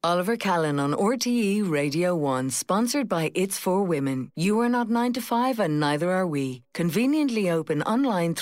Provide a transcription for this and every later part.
Oliver Callan on RTE Radio 1, sponsored by It's For Women. You are not 9 to 5 and neither are we. Conveniently open online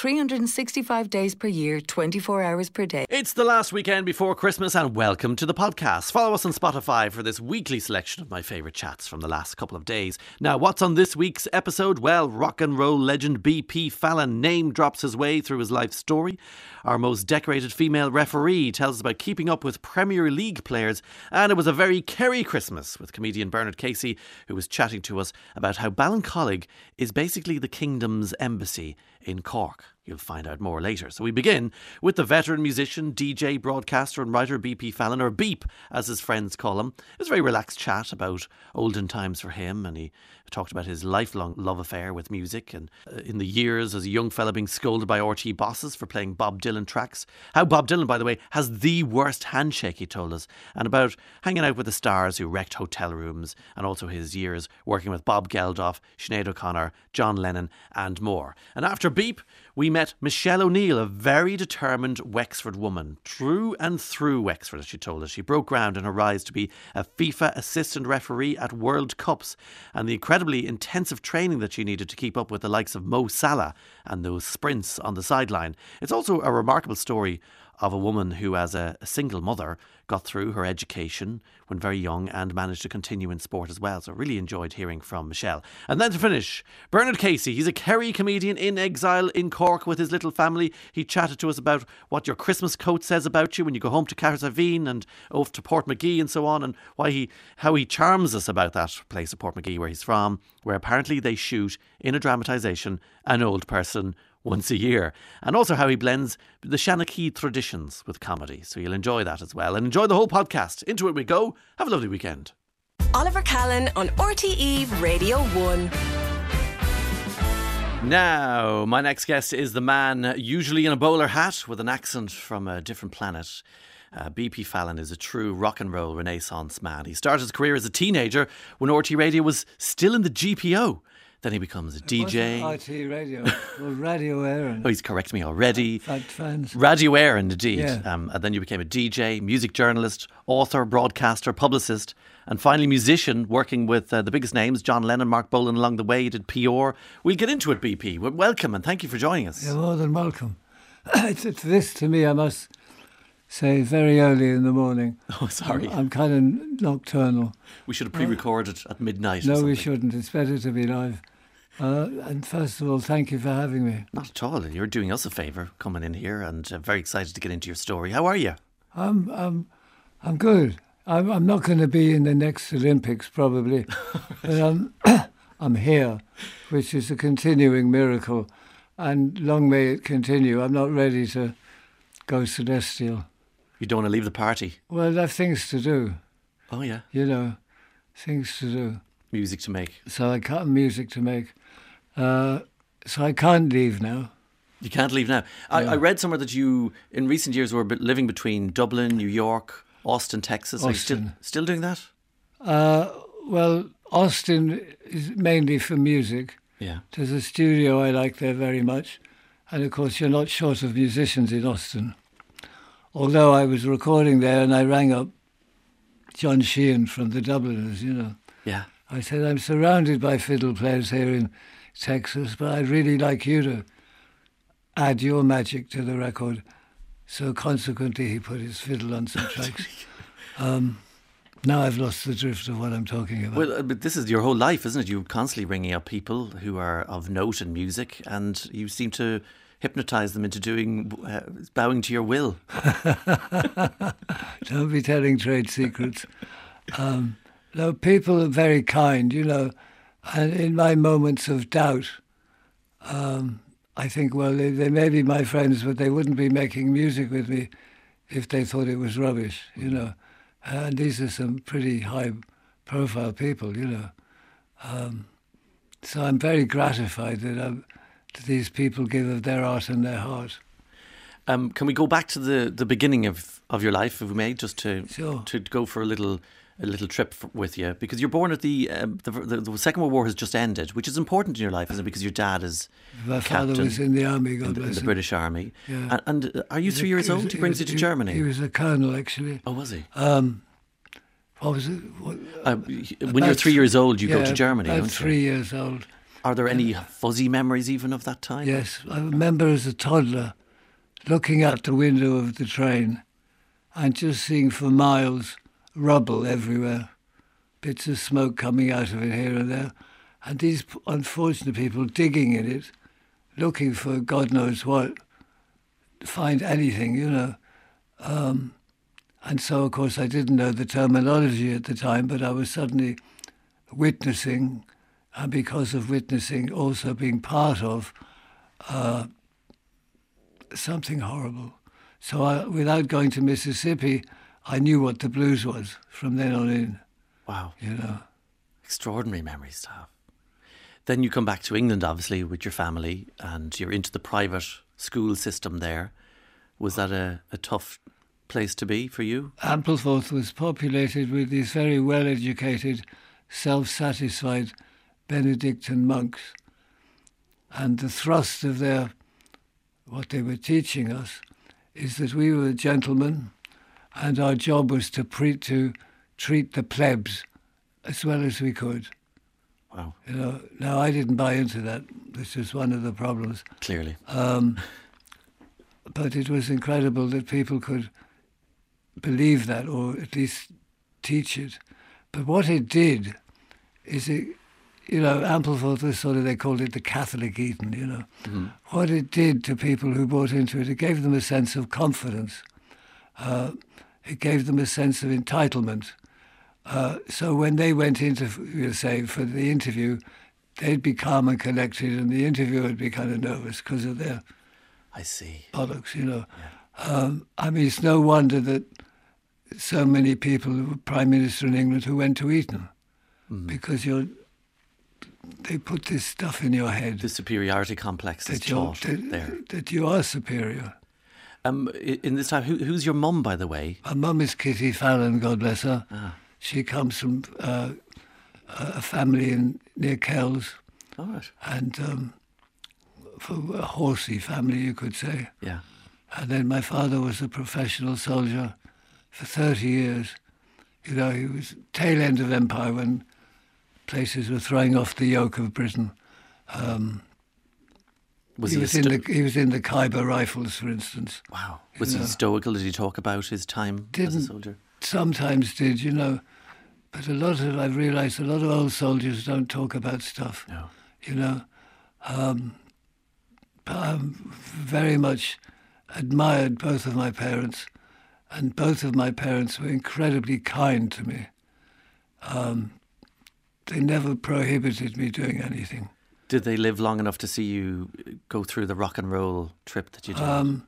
365 days per year, 24 hours per day. It's the last weekend before Christmas and welcome to the podcast. Follow us on Spotify for this weekly selection of my favourite chats from the last couple of days. Now, what's on this week's episode? Well, rock and roll legend BP Fallon name drops his way through his life story. Our most decorated female referee tells us about keeping up with Premier League players. And it was a very Kerry Christmas with comedian Bernard Casey, who was chatting to us about how Ballincollig is basically the kingdom's embassy in Cork. You'll find out more later. So we begin with the veteran musician, DJ, broadcaster and writer BP Fallon, or Beep as his friends call him. It was a very relaxed chat about olden times for him, and he talked about his lifelong love affair with music and in the years as a young fella being scolded by RT bosses for playing Bob Dylan tracks. How Bob Dylan, by the way, has the worst handshake, he told us, and about hanging out with the stars who wrecked hotel rooms, and also his years working with Bob Geldof, Sinead O'Connor, John Lennon and more. And after Beep, we met Michelle O'Neill, a very determined Wexford woman. Through and through Wexford, as she told us. She broke ground in her rise to be a FIFA assistant referee at World Cups, and the incredibly intensive training that she needed to keep up with the likes of Mo Salah and those sprints on the sideline. It's also a remarkable story of a woman who, as a single mother, got through her education when very young and managed to continue in sport as well. So really enjoyed hearing from Michelle. And then to finish, Bernard Casey. He's a Kerry comedian in exile in Cork with his little family. He chatted to us about what your Christmas coat says about you when you go home to Cahersiveen and off to Portmagee and so on, and how he charms us about that place of Portmagee where he's from, where apparently they shoot in a dramatisation an old person once a year, and also how he blends the Shanachie traditions with comedy. So you'll enjoy that as well, and enjoy the whole podcast. Into it we go. Have a lovely weekend. Oliver Callan on RTE Radio 1. Now, my next guest is the man usually in a bowler hat with an accent from a different planet. BP Fallon is a true rock and roll renaissance man. He started his career as a teenager when RT Radio was still in the GPO. Then he becomes a DJ. RT Radio, or Radio Éireann. Oh, he's corrected me already. Fact fans. Radio Éireann, indeed. Yeah. And then you became a DJ, music journalist, author, broadcaster, publicist, and finally musician, working with the biggest names, John Lennon, Mark Bolan along the way. You did PR. We'll get into it, BP. Welcome, and thank you for joining us. You're more than welcome. It's this, to me, I must say, very early in the morning. Oh, sorry. I'm kind of nocturnal. We should have pre-recorded at midnight. No, we shouldn't. It's better to be live. And first of all, thank you for having me. Not at all. You're doing us a favour coming in here, and very excited to get into your story. How are you? I'm good. I'm not going to be in the next Olympics probably, but I'm here, which is a continuing miracle, and long may it continue. I'm not ready to go celestial. You don't want to leave the party? Well, I have things to do. Oh yeah. You know, things to do. Music to make. So I got music to make. So I can't leave now. You can't leave now. I read somewhere that you, in recent years, were living between Dublin, New York, Austin, Texas. Austin. Are you still doing that? Well, Austin is mainly for music. Yeah. There's a studio I like there very much. And of course, you're not short of musicians in Austin. Although I was recording there and I rang up John Sheehan from the Dubliners, you know. Yeah. I said, I'm surrounded by fiddle players here in Texas, but I'd really like you to add your magic to the record. So consequently, he put his fiddle on some tracks. Now I've lost the drift of what I'm talking about. Well, but this is your whole life, isn't it? You're constantly ringing up people who are of note in music, and you seem to hypnotise them into bowing to your will. Don't be telling trade secrets. No, people are very kind, you know, and in my moments of doubt, I think, well, they may be my friends, but they wouldn't be making music with me if they thought it was rubbish, you know. And these are some pretty high-profile people, you know. So I'm very gratified that these people give of their art and their heart. Can we go back to the beginning of your life, if we may, just to go for a little trip with you, because you're born at the Second World War has just ended, which is important in your life, isn't it? Because your dad is my father was in the army, God bless him. In the British Army. Yeah. And are you 3 years old? He brings you to Germany. He was a colonel, actually. Oh, was he? What was it? When you're 3 years old, you go to Germany, about don't 3 you? years old. Are there any fuzzy memories even of that time? Yes, I remember as a toddler looking out the window of the train and just seeing for miles rubble everywhere, bits of smoke coming out of it here and there, and these unfortunate people digging in it, looking for God knows what, to find anything, you know. And so, of course, I didn't know the terminology at the time, but I was suddenly witnessing, and because of witnessing, also being part of something horrible. So without going to Mississippi, I knew what the blues was from then on in. Wow. You know. Extraordinary memories to have. Then you come back to England, obviously, with your family, and you're into the private school system there. Was that a tough place to be for you? Ampleforth was populated with these very well-educated, self-satisfied Benedictine monks. And the thrust of what they were teaching us is that we were gentlemen and our job was to treat the plebs as well as we could. Wow. You know, now I didn't buy into that. This was one of the problems. Clearly. But it was incredible that people could believe that or at least teach it. But what it did is Ampleforth was they called it the Catholic Eton, you know. Mm-hmm. What it did to people who bought into it gave them a sense of confidence. It gave them a sense of entitlement. So when they went into, for the interview, they'd be calm and collected and the interviewer would be kind of nervous because of their bollocks, you know. Yeah. It's no wonder that so many people, Prime Minister in England, who went to Eton, because they put this stuff in your head. The superiority complex is taught there. That you are superior. In this time, who's your mum, by the way? My mum is Kitty Fallon, God bless her. Ah. She comes from a family near Kells. All right. And for a horsey family, you could say. Yeah. And then my father was a professional soldier for 30 years. You know, he was tail end of empire when places were throwing off the yoke of Britain. He was in the Khyber Rifles, for instance. Wow. Was he stoical? Did he talk about his time as a soldier? Sometimes did, you know. But I've realised a lot of old soldiers don't talk about stuff. No. You know. But I very much admired both of my parents, and both of my parents were incredibly kind to me. They never prohibited me doing anything. Did they live long enough to see you go through the rock and roll trip that you did?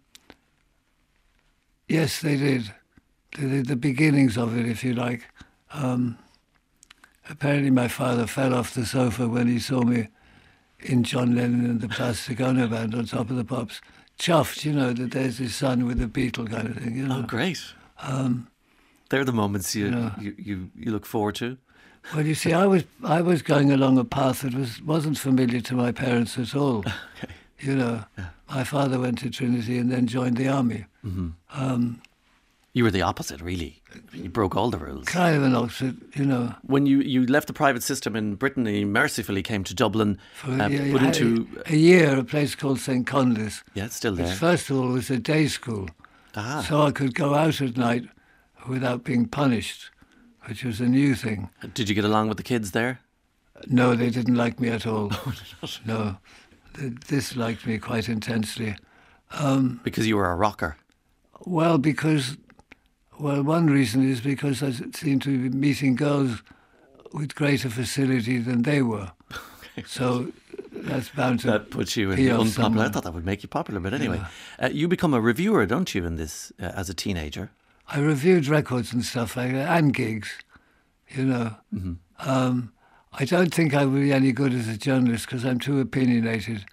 Yes, they did. They did the beginnings of it, if you like. Apparently my father fell off the sofa when he saw me in John Lennon and the Plastic Ono Band on Top of the Pops. Chuffed, you know, that there's his son with a Beatle kind of thing, you know. Oh, great. They're the moments you look forward to. Well, you see, I was going along a path that wasn't familiar to my parents at all. Okay. You know, my father went to Trinity and then joined the army. Mm-hmm. You were the opposite, really. You broke all the rules. Kind of an opposite, you know. When you left the private system in Britain, you mercifully came to Dublin, a year, a place called St. Conleth's. Yeah, it's still there. Which first of all was a day school. Ah. So I could go out at night without being punished, which was a new thing. Did you get along with the kids there? No, they didn't like me at all. Oh, no, they disliked me quite intensely. Because you were a rocker? Well, one reason is because I seemed to be meeting girls with greater facility than they were. Okay. So that's bound to that puts you in unpopular. I thought that would make you popular, but anyway. Yeah. You become a reviewer, don't you, in this as a teenager? I reviewed records and stuff like that, and gigs, you know. Mm-hmm. I don't think I would be any good as a journalist because I'm too opinionated.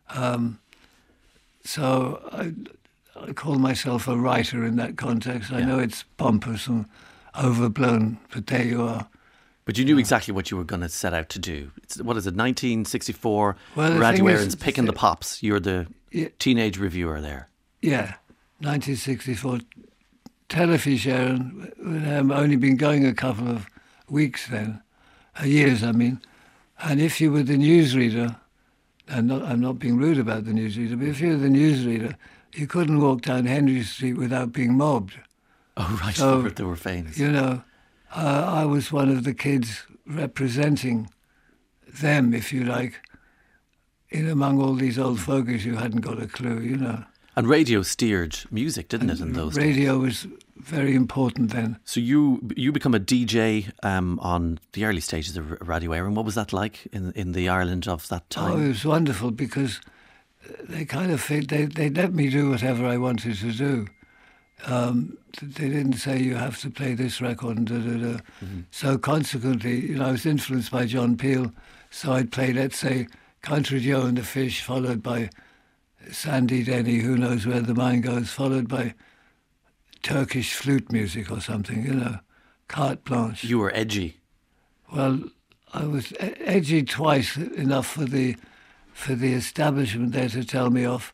So I call myself a writer in that context. I know it's pompous and overblown, but there you are. But you knew exactly what you were going to set out to do. What is it, 1964, Radio Erin's Picking the Pops. You're the teenage reviewer there. Yeah, 1964. Television, I've only been going a couple of weeks then, years I mean, and if you were the newsreader, and I'm not being rude about the newsreader, but if you were the newsreader, you couldn't walk down Henry Street without being mobbed. Oh, right, So, they were famous. You know, I was one of the kids representing them, if you like, in among all these old fogies who hadn't got a clue, you know. And radio steered music, didn't it, in those days? Radio was very important then. So you become a DJ on the early stages of Radio Éireann. What was that like in the Ireland of that time? Oh, it was wonderful because they kind of they let me do whatever I wanted to do. They didn't say you have to play this record and da-da-da. Mm-hmm. So consequently, you know, I was influenced by John Peel, so I'd play, let's say, Country Joe and the Fish, followed by Sandy Denny, Who Knows Where the Mind Goes, followed by Turkish flute music or something, you know, carte blanche. You were edgy. Well, I was edgy twice enough for the establishment there to tell me off.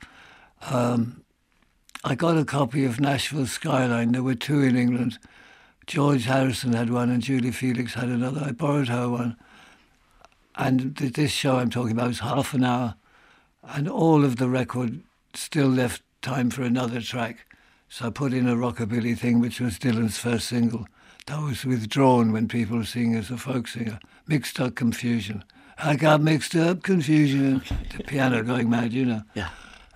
I got a copy of Nashville Skyline. There were two in England. George Harrison had one and Julie Felix had another. I borrowed her one. And this show I'm talking about was half an hour. And all of the record still left time for another track. So I put in a rockabilly thing, which was Dylan's first single. That was withdrawn when people were singing as a folk singer. Mixed Up Confusion. I got mixed up confusion. The piano going mad, you know. Yeah.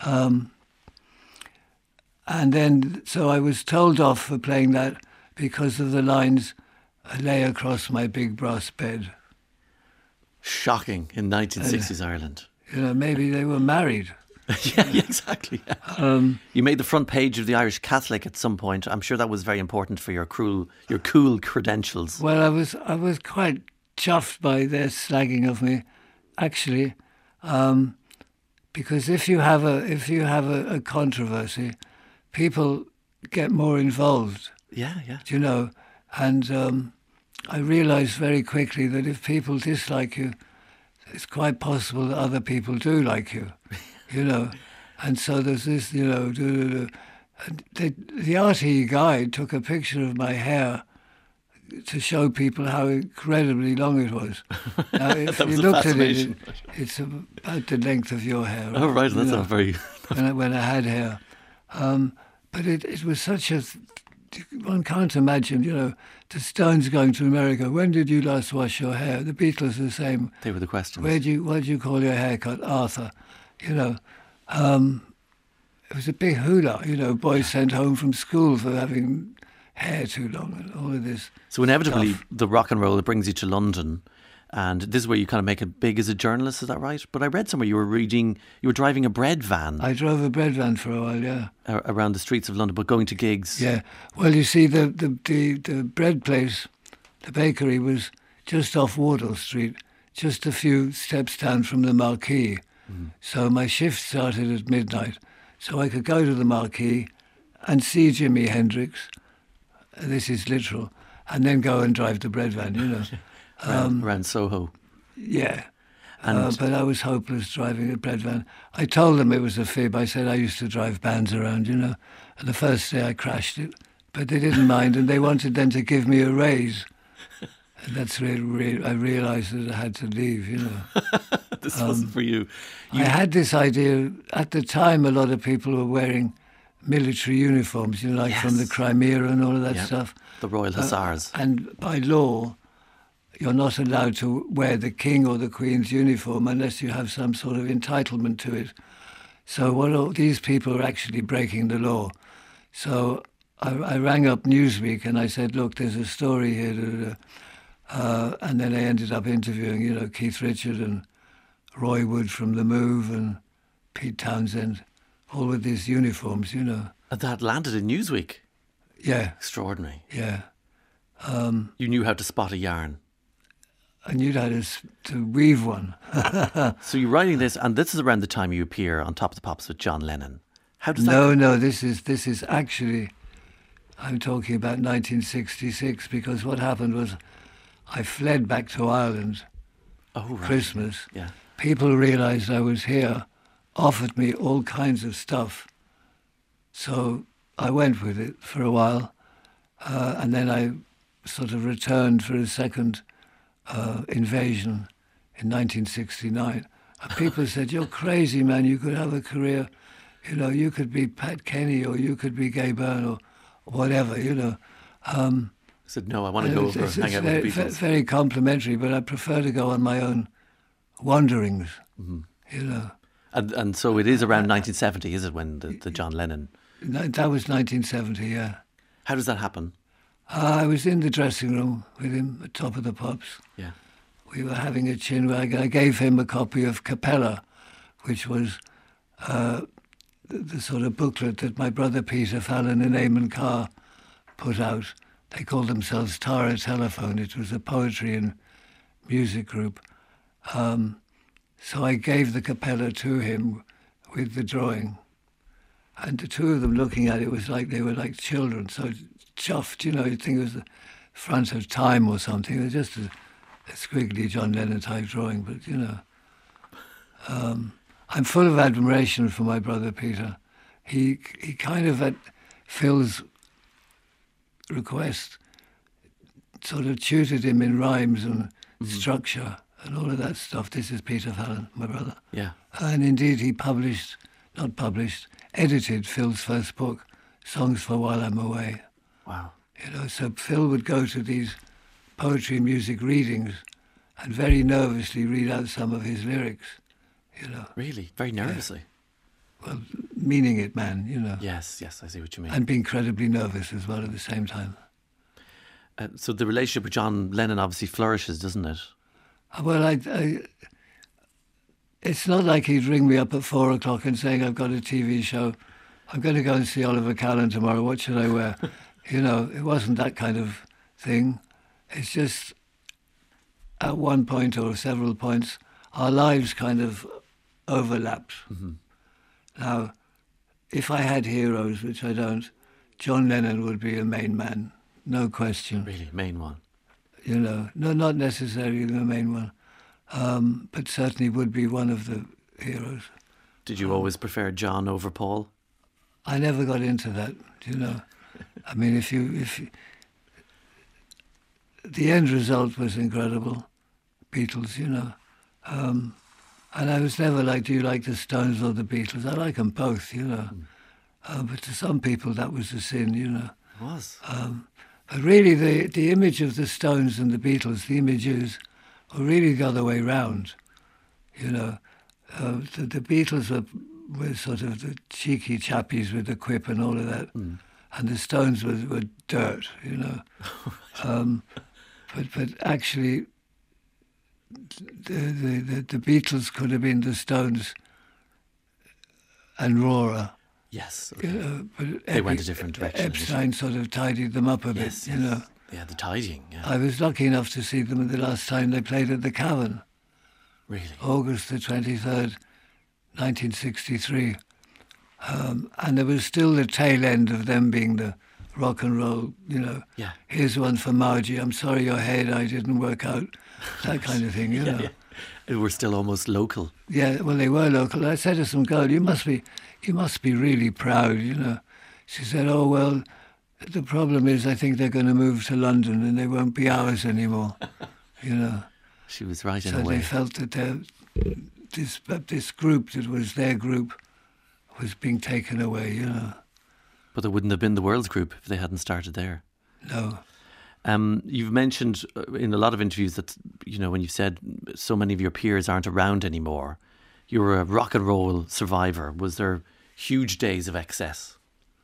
And then, so I was told off for playing that because of the lines, I lay across my big brass bed. Shocking in 1960s Ireland. You know, maybe they were married. yeah, exactly. Yeah. You made the front page of the Irish Catholic at some point. I'm sure that was very important for your cool credentials. Well, I was quite chuffed by their slagging of me, actually, because if you have a controversy, people get more involved. Yeah, yeah. You know, and I realised very quickly that if people dislike you, it's quite possible that other people do like you, you know. And so there's this, you know, the RTE guide took a picture of my hair to show people how incredibly long it was. Now, if you looked at it, it's about the length of your hair. Oh, right, that's not very... when I had hair. But it was such a... One can't imagine, you know, the Stones going to America. When did you last wash your hair? The Beatles the same. They were the questions. What do you call your haircut? Arthur. You know, it was a big hula, you know, boys sent home from school for having hair too long and all of this. So inevitably, stuff. the rock and roll, it brings you to London. And this is where you kind of make it big as a journalist, is that right? But I read somewhere you were driving a bread van. I drove a bread van for a while, yeah. Around the streets of London, but going to gigs. Yeah. Well, you see, the bread place, the bakery, was just off Wardle Street, just a few steps down from the Marquee. Mm. So my shift started at midnight. So I could go to the Marquee and see Jimi Hendrix, this is literal, and then go and drive the bread van, you know. Around Soho. Yeah. But I was hopeless driving a bread van. I told them it was a fib. I said I used to drive vans around, you know. And the first day I crashed it. But they didn't mind, and they wanted then to give me a raise. And that's really I realised that I had to leave, you know. This wasn't for you. I had this idea. At the time, a lot of people were wearing military uniforms, you know, like from the Crimea and all of that stuff. The Royal Hussars. And by law, you're not allowed to wear the King or the Queen's uniform unless you have some sort of entitlement to it. So these people are actually breaking the law. So I rang up Newsweek and I said, look, there's a story here. And then I ended up interviewing, you know, Keith Richard and Roy Wood from The Move and Pete Townsend, all with these uniforms, you know. And that landed in Newsweek? Yeah. Extraordinary. Yeah. You knew how to spot a yarn? I knew how to weave one. So you're writing this, and this is around the time you appear on Top of the Pops with John Lennon. How does that... No, this is actually... I'm talking about 1966, because what happened was I fled back to Ireland Christmas. Yeah. People realised I was here, offered me all kinds of stuff. So I went with it for a while. And then I sort of returned for a second invasion in 1969. And people said, "You're crazy, man. You could have a career. You know, you could be Pat Kenny or you could be Gay Byrne or whatever, you know." I said, "No, I want to go over and hang out with the Beatles." Very complimentary, but I prefer to go on my own wanderings, you know. And so it is around 1970, is it, when the John Lennon... That was 1970, yeah. How does that happen? I was in the dressing room with him at Top of the Pops. Yeah. We were having a chin wag. I gave him a copy of Capella, which was the sort of booklet that my brother Peter Fallon and Eamon Carr put out. They called themselves Tara Telephone. It was a poetry and music group. So I gave the Capella to him with the drawing. And the two of them looking at it was like they were like children, so chuffed, you know. You'd think it was the front of Time or something. It was just a squiggly John Lennon type drawing, but, you know. I'm full of admiration for my brother Peter. He kind of, at Phil's request, sort of tutored him in rhymes and structure and all of that stuff. This is Peter Fallon, my brother. Yeah. And indeed he edited Phil's first book, Songs for While I'm Away. Wow. You know, so Phil would go to these poetry and music readings and very nervously read out some of his lyrics, you know. Really? Very nervously? Yeah. Well, meaning it, man, you know. Yes, I see what you mean. And being incredibly nervous as well at the same time. So the relationship with John Lennon obviously flourishes, doesn't it? Well, it's not like he'd ring me up at 4 o'clock and saying, "I've got a TV show. I'm going to go and see Oliver Callan tomorrow. What should I wear?" You know, it wasn't that kind of thing. It's just at one point or several points, our lives kind of overlapped. Now, if I had heroes, which I don't, John Lennon would be a main man, no question. Really, main one? You know, no, not necessarily the main one, but certainly would be one of the heroes. Did you always prefer John over Paul? I never got into that, you know. I mean, if you, the end result was incredible, Beatles, you know. And I was never like, do you like the Stones or the Beatles? I like them both, you know. But to some people that was a sin, you know. It was. But really the image of the Stones and the Beatles, the images were really the other way round, you know. The Beatles were sort of the cheeky chappies with the quip and all of that. And the Stones were dirt, you know. But actually, the Beatles could have been the Stones and Rora. Yes. Okay. You know, but they went a different direction. Epstein sort of tidied them up a bit, you know. Yeah, the tidying. Yeah. I was lucky enough to see them the last time they played at the Cavern. Really? August the 23rd, 1963. And there was still the tail end of them being the rock and roll, you know. Yeah. Here's one for Margie. I'm sorry your head I didn't work out. That kind of thing, you know. Yeah. They were still almost local. Yeah, well, they were local. I said to some girl, you must be really proud, you know. She said, oh, well, the problem is I think they're going to move to London and they won't be ours anymore, you know. She was right in a way. So they felt that this group that was their group was being taken away, you know. But there wouldn't have been the World's Group if they hadn't started there. No. You've mentioned in a lot of interviews that, you know, when you said so many of your peers aren't around anymore, you were a rock and roll survivor. Was there huge days of excess?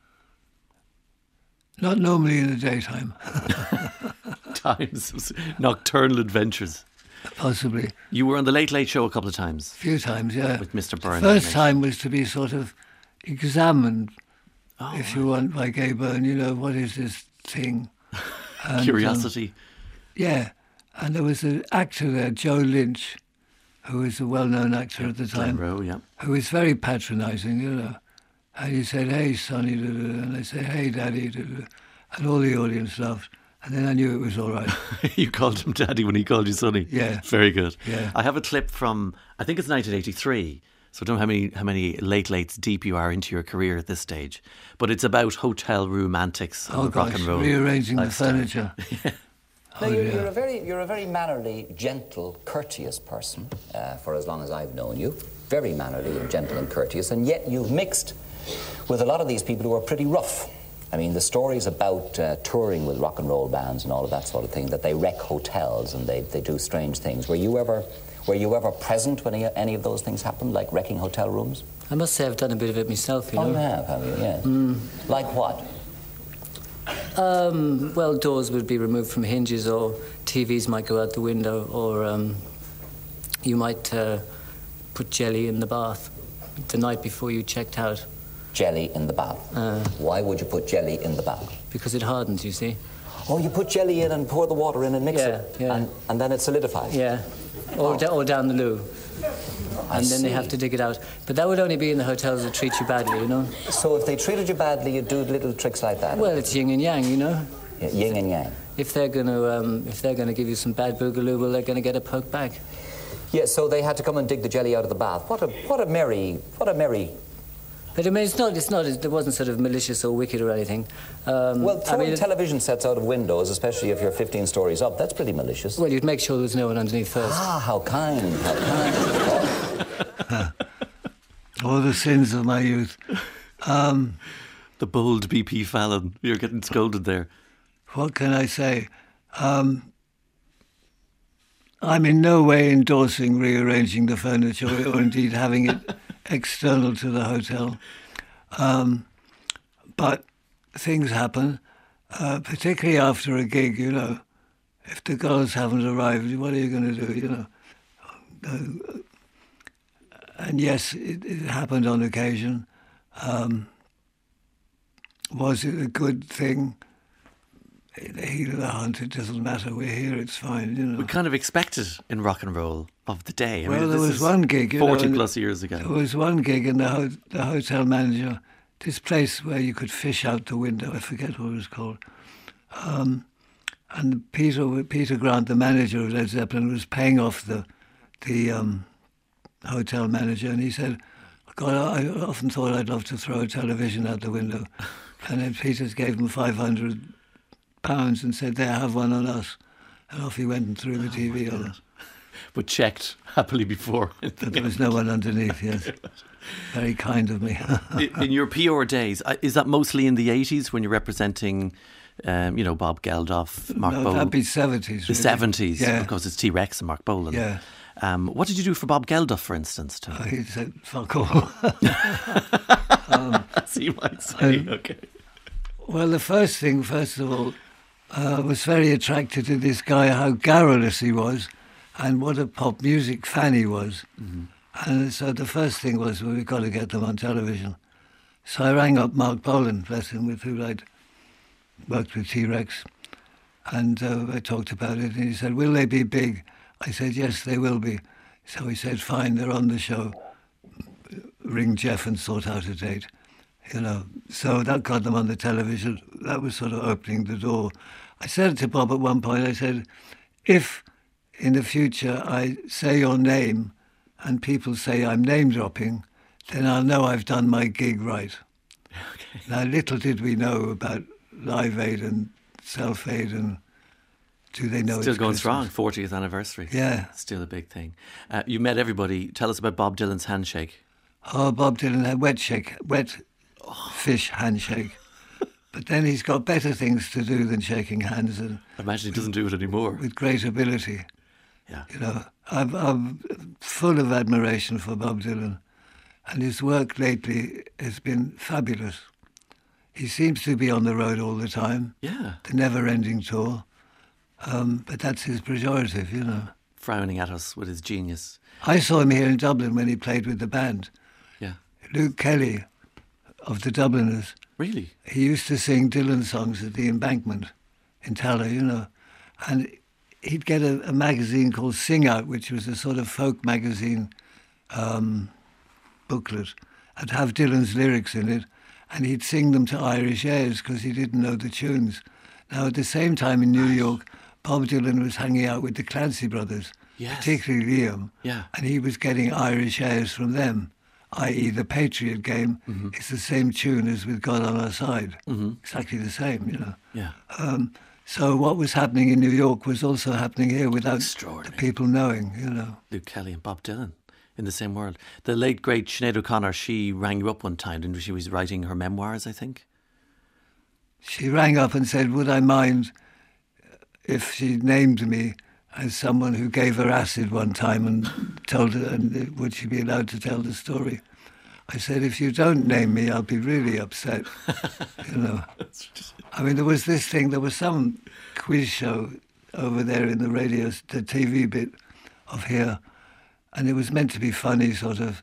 Not normally in the daytime. Times of nocturnal adventures. Possibly. You were on the Late Late Show a couple of times. A few times, yeah. With Mr. Byrne. The first time was to be sort of examined, if you want, by Gay Byrne. You know, what is this thing? And, curiosity. Yeah. And there was an actor there, Joe Lynch, who was a well-known actor at the time. Rowe, yeah. Who was very patronising, you know. And he said, hey, Sonny, and I said, hey, Daddy, and all the audience laughed. And then I knew it was all right. You called him Daddy when he called you Sonny? Yeah. Very good. Yeah. I have a clip from, I think it's 1983. So I don't know how many lates deep you are into your career at this stage, but it's about hotel room antics and rock and roll. Rearranging lifestyle. the furniture. Now, you're a very mannerly, gentle, courteous person for as long as I've known you. Very mannerly and gentle and courteous, and yet you've mixed with a lot of these people who are pretty rough. I mean, the stories about touring with rock and roll bands and all of that sort of thing, that they wreck hotels and they do strange things. Were you ever present when any of those things happened, like wrecking hotel rooms? I must say I've done a bit of it myself, you know. Oh, you have you? Yeah. Like what? Well, doors would be removed from hinges, or TVs might go out the window, or you might put jelly in the bath the night before you checked out. Jelly in the bath. Why would you put jelly in the bath? Because it hardens, you see. Oh, you put jelly in and pour the water in and mix it? Yeah. And then it solidifies? Yeah. Or down the loo. And then they have to dig it out. But that would only be in the hotels that treat you badly, you know. So if they treated you badly, you'd do little tricks like that? Well, it's yin and yang, you know. Yeah, yin and yang. If they're gonna give you some bad boogaloo, well, they're gonna get a poke back. Yeah, so they had to come and dig the jelly out of the bath. What a merry. But I mean, it wasn't sort of malicious or wicked or anything. Well, throwing television sets out of windows, especially if you're 15 stories up, that's pretty malicious. Well, you'd make sure there was no one underneath first. Ah, how kind. All the sins of my youth. The bold BP Fallon. You're getting scolded there. What can I say? I'm in no way endorsing rearranging the furniture or indeed having it external to the hotel. But things happen, particularly after a gig, you know. If the girls haven't arrived, what are you going to do, you know? And yes, it happened on occasion. Was it a good thing? In the heat of the hunt, it doesn't matter. We're here, it's fine, you know. We kind of expect it in rock and roll of the day. Well, there was one gig, 40 plus years ago. There was one gig, and the hotel manager, this place where you could fish out the window, I forget what it was called. And Peter Grant, the manager of Led Zeppelin, was paying off the hotel manager, and he said, God, I often thought I'd love to throw a television out the window. And then Peter gave him £500 and said, there, have one on us. And off he went and threw the TV on us. But checked happily before. But there was no one underneath, yes. Very kind of me. In your PR days, is that mostly in the 80s when you're representing, Bob Geldof, Mark Bolan? That'd be 70s. The really. 70s, yeah. Because it's T-Rex and Mark Bolan. Yeah. What did you do for Bob Geldof, for instance? He said, fuck all. As you might say, okay. Well, the first thing, first of all, I was very attracted to this guy, how garrulous he was, and what a pop music fan he was. Mm-hmm. And so the first thing was, well, we've got to get them on television. So I rang up Mark Bolan, bless him, with who I'd worked with T-Rex, and I talked about it, and he said, will they be big? I said, yes, they will be. So he said, fine, they're on the show. Ring Jeff and sort out a date. You know, so that got them on the television. That was sort of opening the door. I said to Bob at one point, I said, if in the future I say your name and people say I'm name dropping, then I'll know I've done my gig right. Okay. Now, little did we know about Live Aid and Self Aid, and do they know still it's going Christmas? strong, 40th anniversary. Yeah. Still a big thing. You met everybody. Tell us about Bob Dylan's handshake. Oh, Bob Dylan had wet fish handshake. But then he's got better things to do than shaking hands. And I imagine he doesn't do it anymore. With great ability. Yeah. You know, I'm full of admiration for Bob Dylan. And his work lately has been fabulous. He seems to be on the road all the time. Yeah. The never-ending tour. But that's his pejorative, you know. Frowning at us with his genius. I saw him here in Dublin when he played with the band. Yeah. Luke Kelly of the Dubliners. Really? He used to sing Dylan songs at the Embankment in Tala, you know. And he'd get a magazine called Sing Out, which was a sort of folk magazine booklet, and have Dylan's lyrics in it. And he'd sing them to Irish airs because he didn't know the tunes. Now, at the same time in New York, Bob Dylan was hanging out with the Clancy brothers, yes. particularly Liam. Yeah. And he was getting Irish airs from them. i.e. the Patriot game, is the same tune as with God on Our Side. Exactly the same, you know. Yeah. So what was happening in New York was also happening here without the people knowing, you know. Luke Kelly and Bob Dylan in the same world. The late, great Sinead O'Connor, she rang you up one time, didn't she? Was writing her memoirs, I think. She rang up and said, would I mind if she named me as someone who gave her acid one time and told her, and would she be allowed to tell the story? I said, if you don't name me, I'll be really upset, you know. I mean, there was this thing, there was some quiz show over there in the radio, the TV bit of here, and it was meant to be funny, sort of.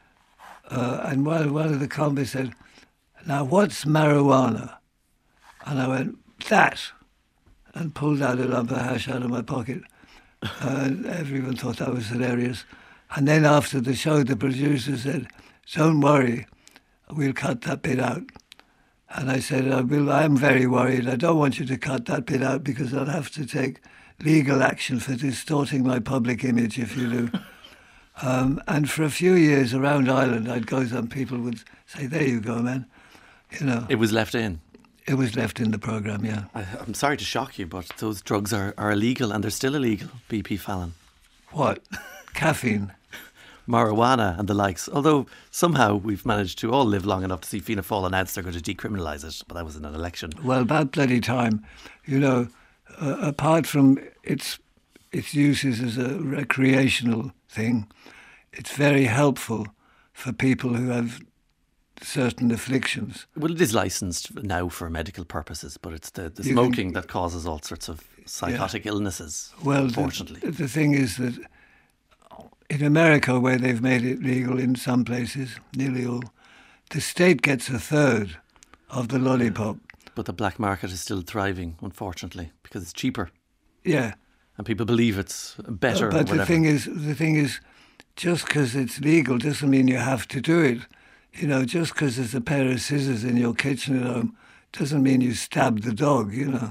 And one of the comics said, now, what's marijuana? And I went, that, and pulled out a lump of hash out of my pocket. And everyone thought that was hilarious. And then after the show, the producer said, don't worry, we'll cut that bit out. And I said, I'm very worried. I don't want you to cut that bit out because I'll have to take legal action for distorting my public image if you do. And for a few years around Ireland, I'd go and people would say, there you go, man. You know. It was left in. It was left in the programme, yeah. I'm sorry to shock you, but those drugs are illegal, and they're still illegal, BP Fallon. What? Caffeine? Marijuana and the likes. Although somehow we've managed to all live long enough to see Fianna Fáil announce they're going to decriminalise it, but that was in an election. Well, about bloody time. You know, apart from its uses as a recreational thing, it's very helpful for people who have certain afflictions. Well, it is licensed now for medical purposes, but it's the smoking that causes all sorts of psychotic illnesses, well, unfortunately. The thing is that in America, where they've made it legal in some places, nearly all, the state gets a third of the lollipop. But the black market is still thriving, unfortunately, because it's cheaper. Yeah. And people believe it's better. But the thing is, just because it's legal doesn't mean you have to do it. You know, just because there's a pair of scissors in your kitchen at home doesn't mean you stab the dog, you know.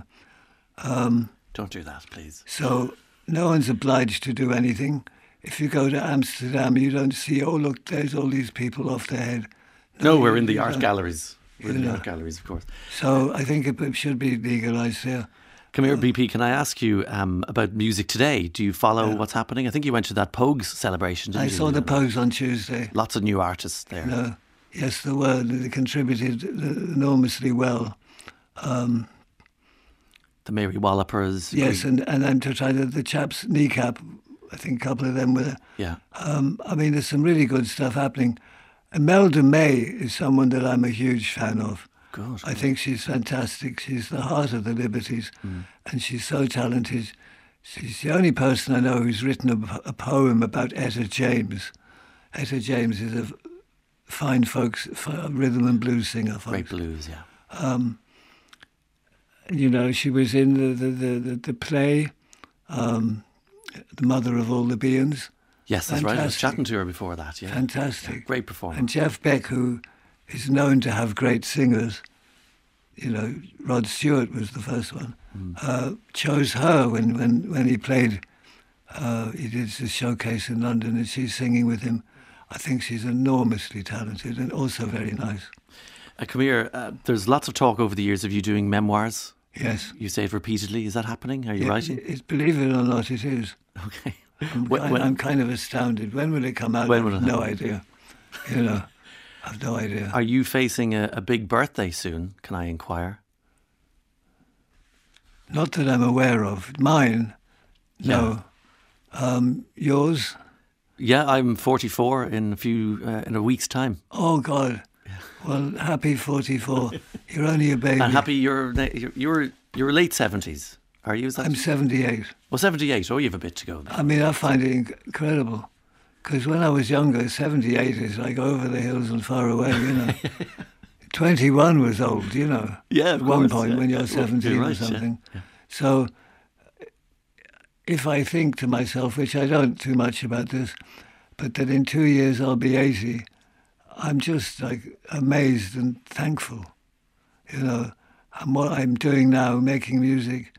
Don't do that, please. So no one's obliged to do anything. If you go to Amsterdam, you don't see, oh, look, there's all these people off their head. No, we're in the art galleries. We're in the art galleries, of course. So I think it should be legalised there. Come here, BP, can I ask you about music today? Do you follow what's happening? I think you went to that Pogues celebration, didn't you? I saw the Pogues on Tuesday. Lots of new artists there. No. Yes, there were. They contributed enormously well. The Mary Wallopers. Yes, and I'm to try the chaps, Kneecap, I think a couple of them were there. Yeah. I mean, there's some really good stuff happening. Imelda May is someone that I'm a huge fan of. Good. I think she's fantastic. She's the heart of the Liberties, and she's so talented. She's the only person I know who's written a poem about Etta James. Etta James is a fine rhythm and blues singer. Folks. Great blues, yeah. You know, she was in the play, The Mother of All the Beings. Yes, that's right. I was chatting to her before that. Yeah, fantastic, yeah, great performance. And Jeff Beck, who is known to have great singers. You know, Rod Stewart was the first one. Chose her when he played. He did this showcase in London, and she's singing with him. I think she's enormously talented and also very nice. Come here. There's lots of talk over the years of you doing memoirs. Yes. You say it repeatedly. Is that happening? Are you writing? Believe it or not, it is. Okay. I'm kind of astounded. When will it come out? I have no idea. You know, I have no idea. Are you facing a big birthday soon, can I inquire? Not that I'm aware of. Mine? No. Yours? Yeah, I'm 44 in a week's time. Oh God! Well, happy 44. You're only a baby. And happy you're late 70s. Are you? I'm 78. Well, 78. Oh, you have a bit to go then. I mean, I find it incredible because when I was younger, 78 is like over the hills and far away. You know, 21 was old. You know. Yeah, at one point when you're 17 or something. Yeah. So. If I think to myself, which I don't too much about this, but that in 2 years I'll be 80, I'm just like amazed and thankful, you know. And what I'm doing now, making music,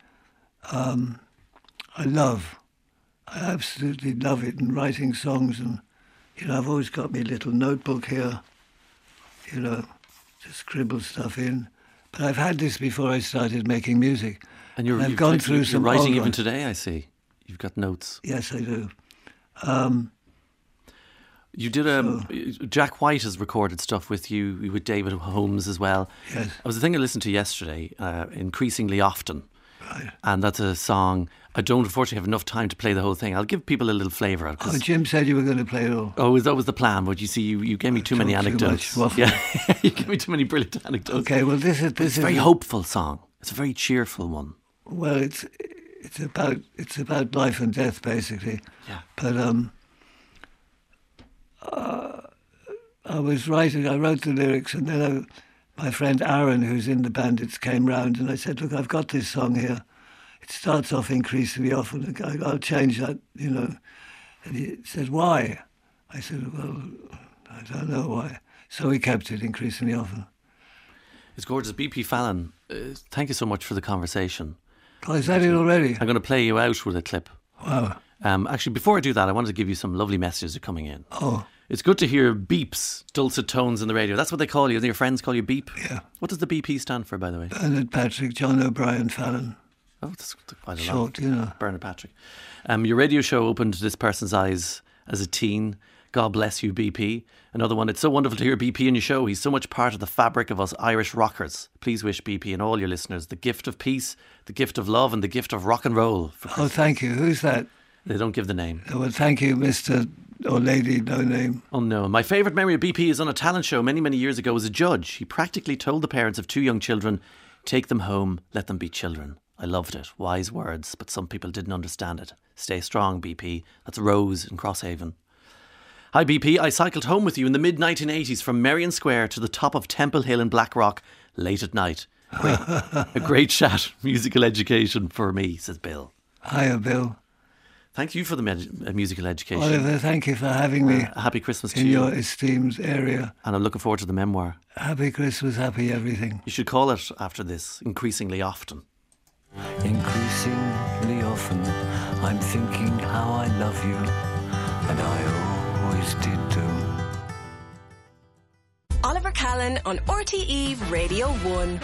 I absolutely love it, and writing songs and You know, I've always got my little notebook here, you know, to scribble stuff in. But I've had this before I started making music. And I've gone through some writing old even ones. today, I see. You've got notes. Yes, I do. You did Jack White has recorded stuff with you, with David Holmes as well. Yes. It was a thing I listened to yesterday, increasingly often. Right. And that's a song. I don't unfortunately have enough time to play the whole thing. I'll give people a little flavour. Oh, Jim said you were going to play it all. Oh, that was the plan, but you see, you gave me too many anecdotes. Much. Yeah, you gave me too many brilliant anecdotes. Okay, well, this It's is a very hopeful song. It's a very cheerful one. Well, it's about life and death, basically. Yeah. But I wrote the lyrics, and then my friend Aaron, who's in the Bandits, came round, and I said, look, I've got this song here. It starts off increasingly often. I'll change that, you know. And he said, why? I said, well, I don't know why. So he kept it increasingly often. It's gorgeous. BP Fallon, thank you so much for the conversation. Oh, is that it already? I'm going to play you out with a clip. Wow. Actually, before I do that, I wanted to give you some lovely messages that are coming in. Oh. It's good to hear beeps, dulcet tones in the radio. That's what they call you. Your friends call you Beep? Yeah. What does the BP stand for, by the way? Bernard Patrick, John O'Brien Fallon. Oh, that's quite a lot. Short, you know. Bernard Patrick. Your radio show opened this person's eyes as a teen. God bless you, BP. Another one. It's so wonderful to hear BP in your show. He's so much part of the fabric of us Irish rockers. Please wish BP and all your listeners the gift of peace, the gift of love, and the gift of rock and roll. Oh, thank you. Who's that? They don't give the name. Oh, well, thank you, Mr. or Lady No Name. Oh no. My favourite memory of BP is on a talent show many, many years ago as a judge. He practically told the parents of 2 young children, take them home, let them be children. I loved it. Wise words, but some people didn't understand it. Stay strong, BP. That's Rose in Crosshaven. Hi BP, I cycled home with you in the mid-1980s from Merrion Square to the top of Temple Hill in Blackrock late at night. A great chat, musical education for me, says Bill. Hiya, Bill. Thank you for the musical education. Oliver, thank you for having me Happy Christmas to in you. your esteemed area. And I'm looking forward to the memoir. Happy Christmas, happy everything. You should call it after this, increasingly often. Increasingly often, I'm thinking how I love you, and I always did too. Oliver Callan on RTE Radio 1.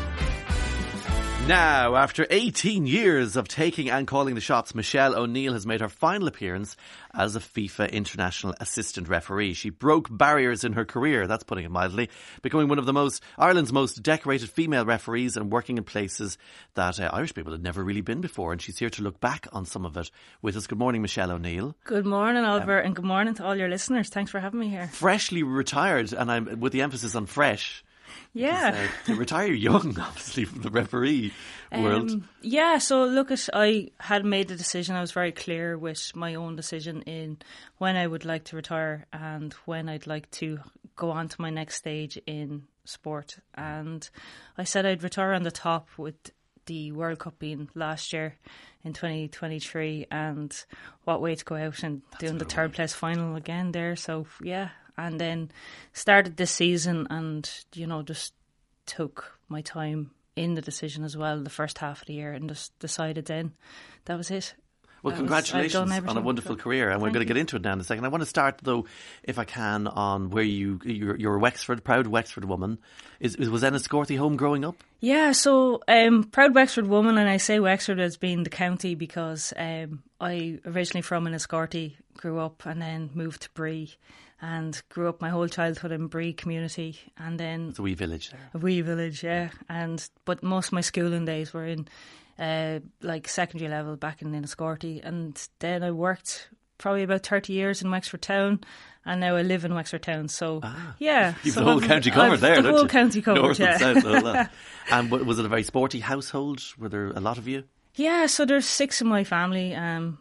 Now, after 18 years of taking and calling the shots, Michelle O'Neill has made her final appearance as a FIFA International Assistant Referee. She broke barriers in her career, that's putting it mildly, becoming one of Ireland's most decorated female referees and working in places that Irish people had never really been before. And she's here to look back on some of it with us. Good morning, Michelle O'Neill. Good morning, Oliver, and good morning to all your listeners. Thanks for having me here. Freshly retired, and I'm with the emphasis on fresh. Yeah. To retire young, obviously, from the referee world. Yeah, so look, I had made the decision. I was very clear with my own decision in when I would like to retire and when I'd like to go on to my next stage in sport. And I said I'd retire on the top with the World Cup being last year in 2023, and what way to go out and doing the third place final again there. So, yeah. And then started this season and, you know, just took my time in the decision as well, the first half of the year, and just decided then that was it. Well, congratulations on a wonderful career, and we're going to get into it now in a second. I want to start, though, if I can, on where you're a Wexford, proud Wexford woman. Was Enniscorthy home growing up? Yeah, so proud Wexford woman, and I say Wexford as being the county because I originally from Enniscorthy, grew up and then moved to Bree. And grew up my whole childhood in Bree community, and then it's a wee village there. A wee village, yeah. But most of my schooling days were in like secondary level back in Enniscorthy, and then I worked probably about 30 years in Wexford Town, and now I live in Wexford Town. So yeah, you've the whole county covered there, don't you? The whole county covered, North yeah. and south, all that. And was it a very sporty household? Were there a lot of you? Yeah, so there's 6 in my family, and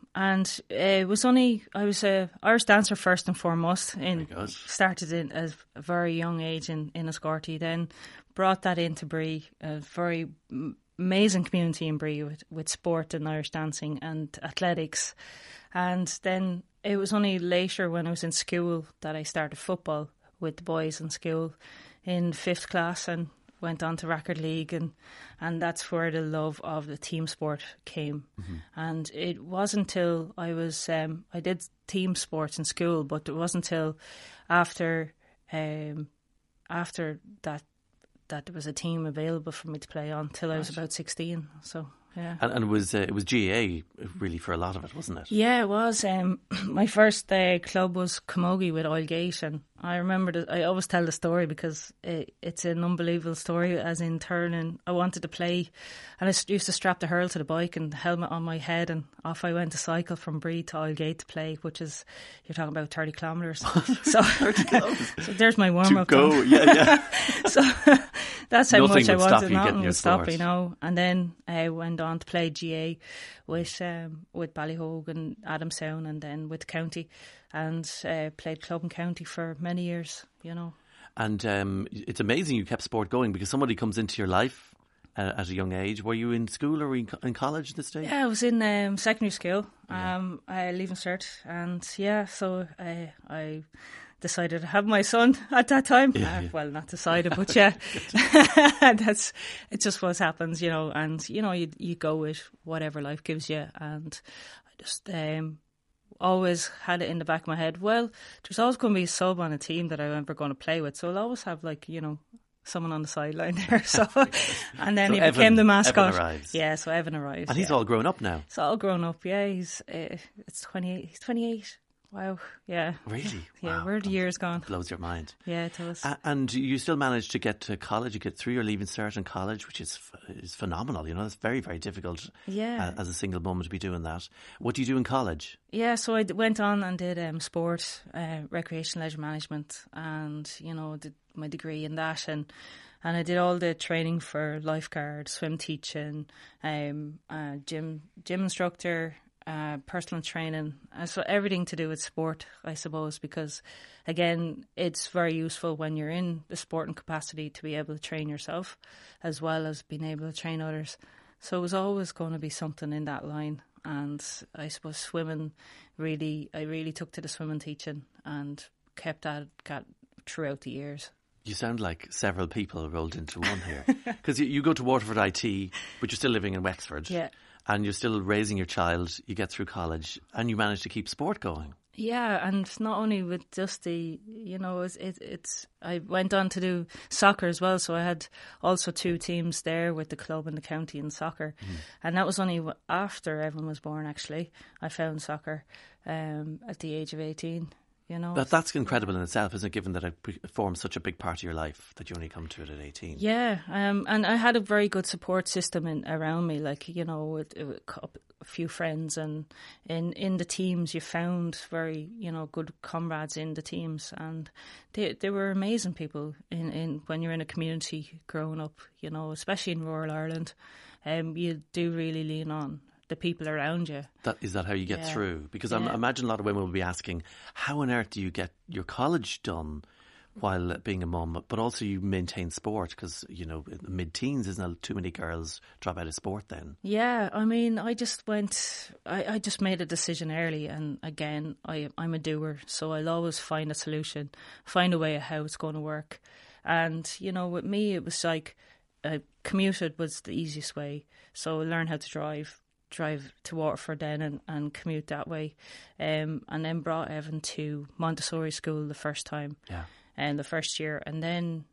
I was a Irish dancer first and foremost. Started in at a very young age in Enniscorthy, then brought that into Bree, a very amazing community in Bree with sport and Irish dancing and athletics. And then it was only later when I was in school that I started football with the boys in school in 5th class, and went on to Racket League, and that's where the love of the team sport came. And it wasn't until I was I did team sports in school, but it wasn't until after that there was a team available for me to play on till I was about 16. So. Yeah. And it was GAA really for a lot of it, wasn't it? Yeah, it was. My first club was Camogie with Oilgate, and I remember I always tell the story because it's an unbelievable story. As in turning, I wanted to play, and I used to strap the hurl to the bike and the helmet on my head, and off I went to cycle from Bree to Oilgate to play, which is, you're talking about 30 kilometres. So, 30 kilometres. So there's my warm up. To go, yeah. So that's how Nothing much I would stop wanted. you Nothing getting your would stop sport. me, no. And then I went on to play GA with Ballyhogue and Adamstown, and then with the county, and played club and county for many years, you know. And it's amazing you kept sport going, because somebody comes into your life at a young age. Were you in school or were you in college at this stage? Yeah, I was in secondary school, leaving cert, and so I decided to have my son at that time. Well, not decided, but it's just what happens, you know. And you know, you go with whatever life gives you. And I just always had it in the back of my head, well, there's always going to be a sub on a team that I'm ever going to play with, so I'll always have, like, you know, someone on the sideline there. So, and then so he Evan, became the mascot. Evan arrives. Yeah, so Evan arrives, and he's all grown up now. He's all grown up. Yeah, he's 28. He's 28. Wow, yeah. Really? Yeah, Wow. where the year's gone. Blows your mind. Yeah, it does. And you still managed to get to college. You get through your leaving cert in college, which is phenomenal. You know, it's very, very difficult as a single mum to be doing that. What do you do in college? Yeah, so I went on and did sport, recreation, leisure management, and, you know, did my degree in that, and I did all the training for lifeguard, swim teaching, gym instructor, personal training, so everything to do with sport, I suppose, because again, it's very useful when you're in the sporting capacity to be able to train yourself as well as being able to train others. So it was always going to be something in that line. And I suppose swimming, I really took to the swimming teaching and kept at it throughout the years. You sound like several people rolled into one here. Because you go to Waterford IT, but you're still living in Wexford. Yeah. And you're still raising your child, you get through college, and you manage to keep sport going. Yeah, and not only with just the, you know, I went on to do soccer as well, so I had also 2 teams there with the club and the county in soccer. And that was only after Evan was born, actually. I found soccer at the age of 18. You know, that's incredible in itself, isn't it, given that it forms such a big part of your life that you only come to it at 18. Yeah, and I had a very good support system around me, like, you know, with a few friends, and in the teams you found very, you know, good comrades in the teams, and they were amazing people in when you're in a community growing up, you know, especially in rural Ireland. You do really lean on the people around you. Is that how you get through? Because I imagine a lot of women will be asking, how on earth do you get your college done while being a mum, but also you maintain sport? Because, you know, mid-teens, isn't it, too many girls drop out of sport then? Yeah, I mean, I just made a decision early, and again, I'm a doer, so I'll always find a solution, find a way of how it's going to work. And, you know, with me, it was like commuted was the easiest way, so I learned how to drive to Waterford then and commute that way, and then brought Evan to Montessori school the first time, the first year, and then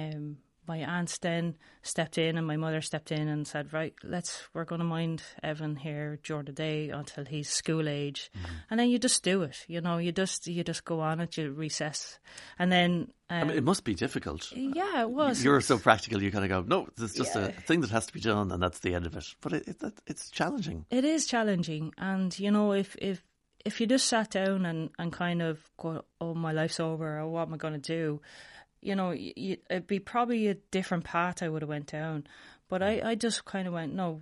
my aunts then stepped in and my mother stepped in and said, right, we're going to mind Evan here during the day until he's school age, and then you just do it, you know, you just go on at your recess, and then I mean, it must be difficult. Yeah, it was. You're so practical, you kind of go, no, it's just a thing that has to be done, and that's the end of it. But it's challenging. It is challenging, and you know, if you just sat down and kind of go, oh, my life's over, or what am I going to do? You know, it'd be probably a different path I would have went down. But I just kind of went, no,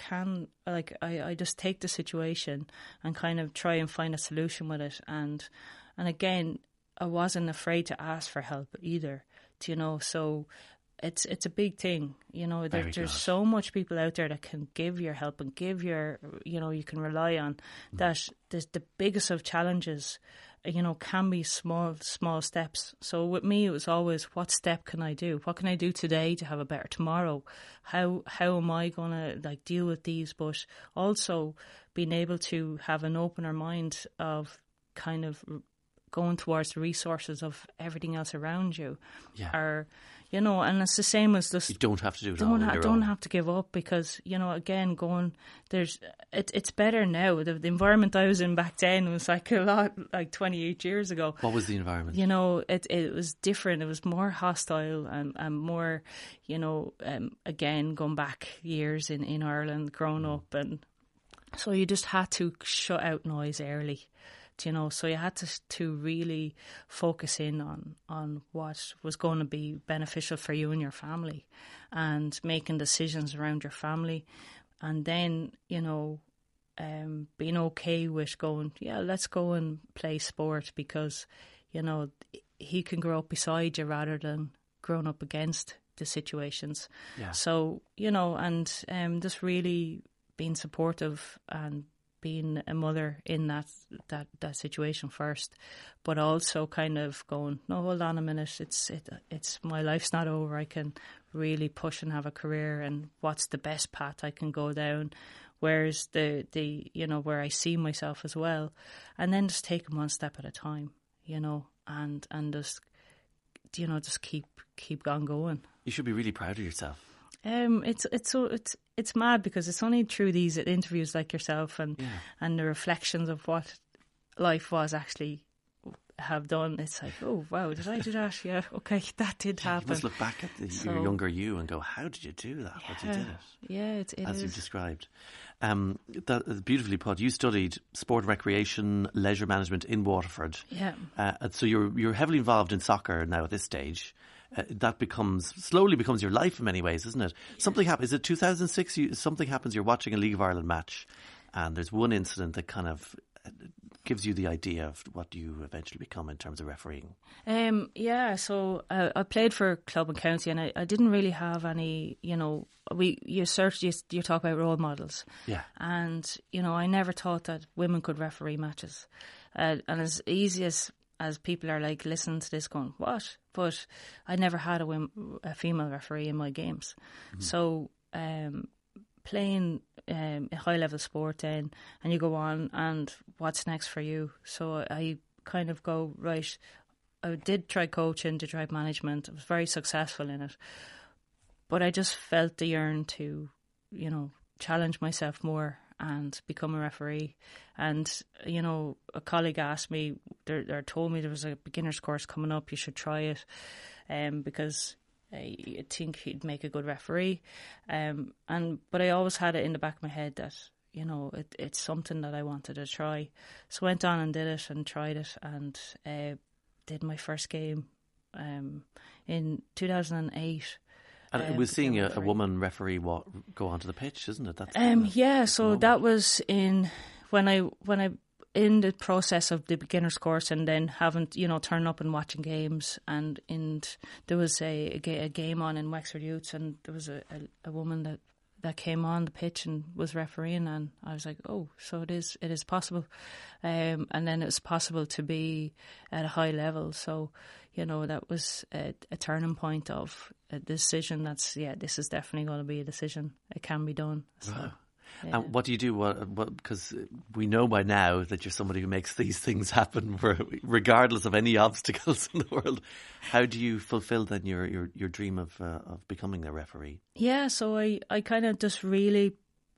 I just take the situation and kind of try and find a solution with it. And again, I wasn't afraid to ask for help either, you know, so it's a big thing, you know, there's so much people out there that can give your help and give your, you know, you can rely on, that the biggest of challenges can be small steps. So with me, it was always, what step can I do? What can I do today to have a better tomorrow? How am I going to deal with these? But also being able to have an opener mind of kind of going towards the resources of everything else around you. Yeah. Or, and it's the same as this. You don't have to do it all on your own. Don't have to give up, because, again, it's better now. The environment I was in back then was a lot, 28 years ago. What was the environment? It was different. It was more hostile and more, again, going back years in Ireland, growing up. And so you just had to shut out noise early. So you had to really focus in on what was going to be beneficial for you and your family, and making decisions around your family, and then being okay with going, let's go and play sport, because he can grow up beside you rather than growing up against the situations. Yeah. So and just really being supportive and being a mother in that situation first, but also kind of going, no, hold on a minute, it's my life's not over. I can really push and have a career, and what's the best path I can go down? Where's the where I see myself as well, and then just take them one step at a time, and just just keep on going. You should be really proud of yourself. It's mad, because it's only through these interviews like yourself and the reflections of what life was actually have done. It's like, oh wow, did I do that? Yeah, okay, that did happen. You must look back at your younger you and go, how did you do that? But you did it. Yeah, it as is. you've described. That beautifully put. You studied sport, recreation, leisure management in Waterford. Yeah. So you're heavily involved in soccer now at this stage. That slowly becomes your life in many ways, isn't it? Yeah. Something happens. Is it 2006? Something happens. You're watching a League of Ireland match, and there's one incident that kind of gives you the idea of what you eventually become in terms of refereeing. So I played for club and county, and I didn't really have any. You talk about role models. Yeah. And I never thought that women could referee matches, and as easy as people are listening to this going, what? But I never had a female referee in my games. Mm-hmm. So playing a high-level sport then, and you go on, and what's next for you? So I kind of go, right, I did try coaching, did try management. I was very successful in it. But I just felt the yearn to, challenge myself more and become a referee. And, a colleague asked me, or told me there was a beginner's course coming up, you should try it, because I think he'd make a good referee. But I always had it in the back of my head that, it's something that I wanted to try. So I went on and did it and tried it, and did my first game in 2008. And it was seeing a woman referee go onto the pitch, isn't it? That was when I in the process of the beginner's course, and then having turning up and watching games, and there was a game on in Wexford Youths, and there was a woman that came on the pitch and was refereeing, and I was like, oh, so it is possible, and then it was possible to be at a high level. So that was a turning point of a decision. This is definitely going to be a decision. It can be done. So, wow. yeah. And what do you do? Because we know by now that you're somebody who makes these things happen, regardless of any obstacles in the world. How do you fulfil then your dream of becoming a referee? Yeah, so I kind of just really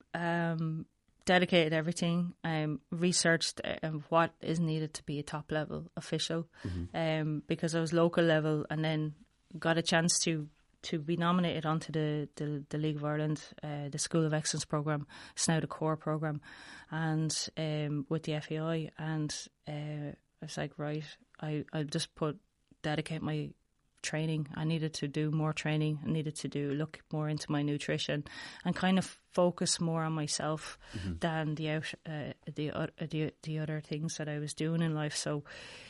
dedicated everything. Researched what is needed to be a top level official, because I was local level, and then got a chance to be nominated onto the League of Ireland, the School of Excellence programme. It's now the core programme, and with the FAI, and I was like, right, I just dedicate my training. I needed to do more training. I needed to look more into my nutrition and kind of focus more on myself than the other things that I was doing in life. So,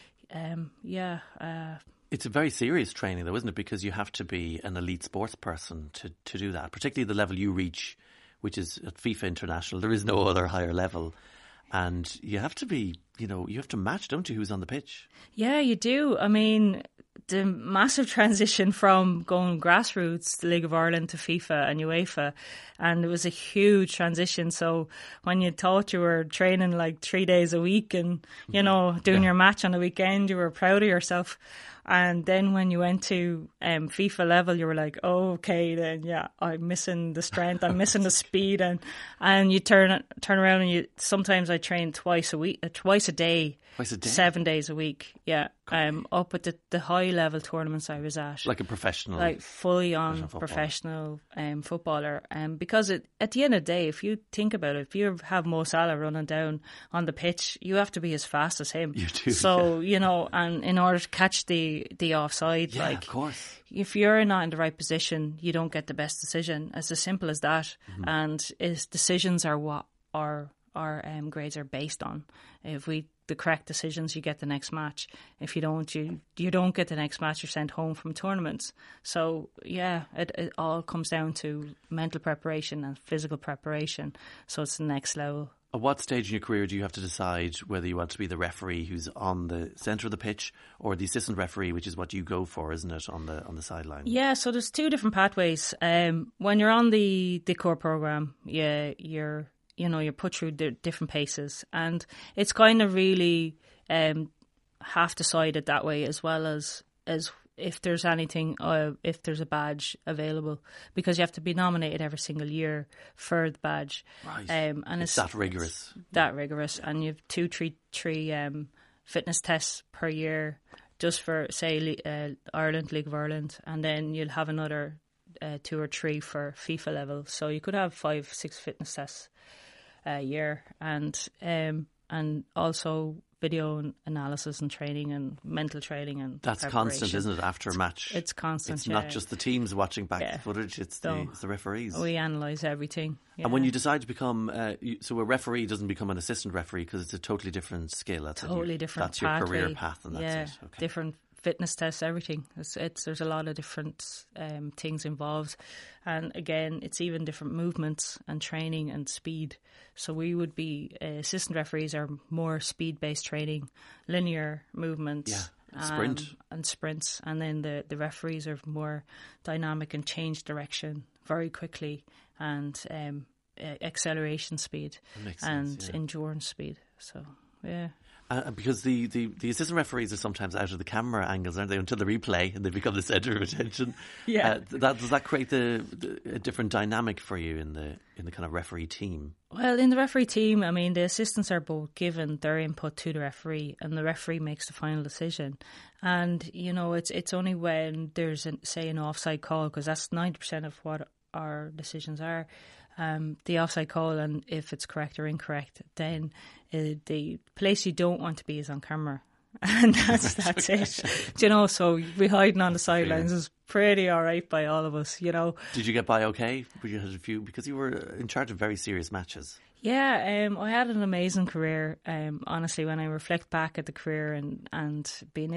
it's a very serious training, though, isn't it? Because you have to be an elite sports person to do that, particularly the level you reach, which is at FIFA International. There is no other higher level. and you have to be, you have to match, don't you, who's on the pitch? Yeah, you do. I mean, the massive transition from going grassroots, the League of Ireland, to FIFA and UEFA, and it was a huge transition. So when you thought you were training like 3 days a week and, doing your match on the weekend, you were proud of yourself. And then when you went to FIFA level, you were like, oh, okay, then I'm missing the strength, I'm missing the speed, and you turn around and sometimes I train twice a day, 7 days a week, up at the high level tournaments I was at, like a professional, like fully on professional footballer, because at the end of the day, if you think about it, if you have Mo Salah running down on the pitch, you have to be as fast as him. You do, so and in order to catch the offside, of course, if you're not in the right position, you don't get the best decision. It's as simple as that. Mm-hmm. And decisions are what our grades are based on. If the correct decisions, you get the next match. If you don't, you don't get the next match. You're sent home from tournaments. So it all comes down to mental preparation and physical preparation. So it's the next level. At what stage in your career do you have to decide whether you want to be the referee who's on the centre of the pitch or the assistant referee, which is what you go for, isn't it, on the sideline? Yeah, so there's two different pathways. When you're on the core programme, you're put through different paces, and it's kind of really half decided that way, as well as if there's anything, if there's a badge available, because you have to be nominated every single year for the badge. Right. And it's that rigorous. It's that rigorous, and you have three fitness tests per year, just for say Ireland, League of Ireland, and then you'll have another 2 or 3 for FIFA level. So you could have 5-6 fitness tests a year, and also video analysis and training and mental training, and that's constant, isn't it? After a match, it's constant. It's not just the teams watching back the footage; it's the referees. We analyse everything. Yeah. And when you decide to become, so a referee doesn't become an assistant referee because it's a totally different skill. That's different. That's your career path, and that's it. Okay. Different fitness tests, everything. There's a lot of different things involved, and again, it's even different movements and training and speed. So we would be assistant referees are more speed-based training, linear movements, and sprints, and then the referees are more dynamic and change direction very quickly, and acceleration speed and endurance speed. So because the assistant referees are sometimes out of the camera angles, aren't they, until the replay, and they become the centre of attention. Does that create a different dynamic for you in the kind of referee team? Well, in the referee team, I mean, the assistants are both given their input to the referee, and the referee makes the final decision. And it's only when there's an offside call, because that's 90% of what our decisions are. The offside call, and if it's correct or incorrect, then the place you don't want to be is on camera, and that's it. So we hiding on the sidelines is pretty all right by all of us. Did you get by okay? You had a few, because you were in charge of very serious matches. Yeah, I had an amazing career. Honestly, when I reflect back at the career and being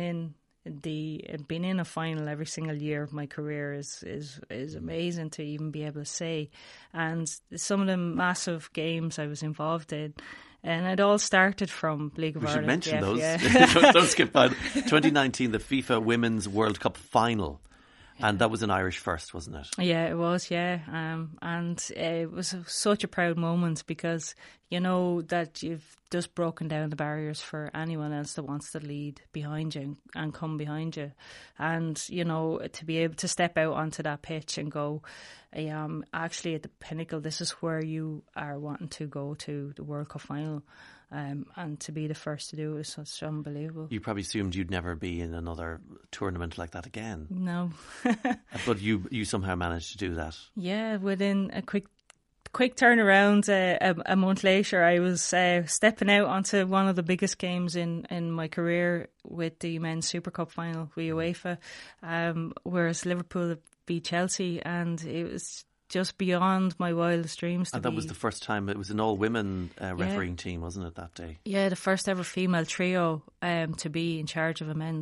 in a final every single year of my career is amazing to even be able to say. And some of the massive games I was involved in, and it all started from League of Ireland. We should mention those. Don't skip by 2019, the FIFA Women's World Cup final. And that was an Irish first, wasn't it? Yeah, it was, and it was such a proud moment, because you know that you've just broken down the barriers for anyone else that wants to lead behind you and come behind you. And, to be able to step out onto that pitch and go, actually at the pinnacle, this is where you are wanting to go to the World Cup final. And to be the first to do it is such unbelievable. You probably assumed you'd never be in another tournament like that again. No. But you somehow managed to do that. Yeah, within a quick turnaround, a month later, I was stepping out onto one of the biggest games in my career with the Men's Super Cup final with UEFA, whereas Liverpool beat Chelsea, and it was just beyond my wildest dreams. And that was the first time, it was an all-women refereeing team, wasn't it, that day? Yeah, the first ever female trio to be in charge of a men's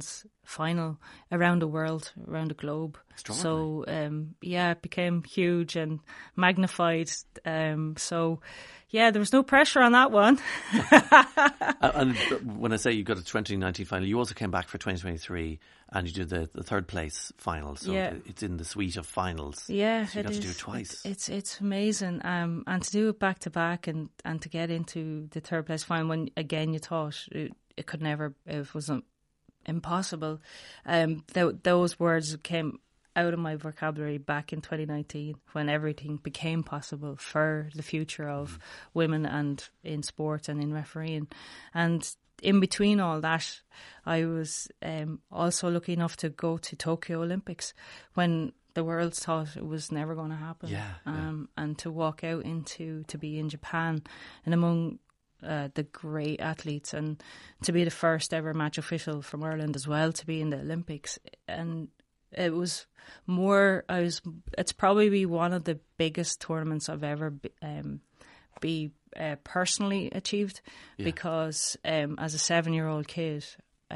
final around the world, around the globe. So it became huge and magnified. So yeah, there was no pressure on that one. And when I say you got a 2019 final, you also came back for 2023 and you did the third place final. So it's in the suite of finals. Yeah, so you got to do it twice. It's amazing. And to do it back to back and to get into the third place final when again you thought it could never, it wasn't impossible. Those words came out of my vocabulary back in 2019 when everything became possible for the future of women and in sport and in refereeing. And in between all that, I was also lucky enough to go to Tokyo Olympics when the world thought it was never going to happen. And to walk out to be in Japan and among the great athletes, and to be the first ever match official from Ireland as well to be in the Olympics. And it was it's probably one of the biggest tournaments I've ever personally achieved, because as a 7-year-old kid,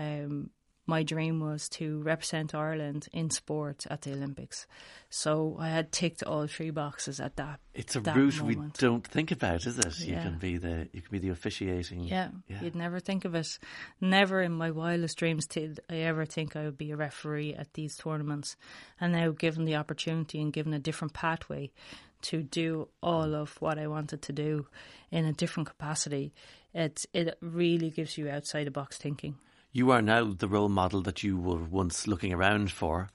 my dream was to represent Ireland in sport at the Olympics. So I had ticked all 3 boxes at that. It's a route we don't think about, is it? You can be the officiating. Yeah, you'd never think of it. Never in my wildest dreams did I ever think I would be a referee at these tournaments. And now, given the opportunity and given a different pathway to do all of what I wanted to do in a different capacity, it really gives you outside the box thinking. You are now the role model that you were once looking around for.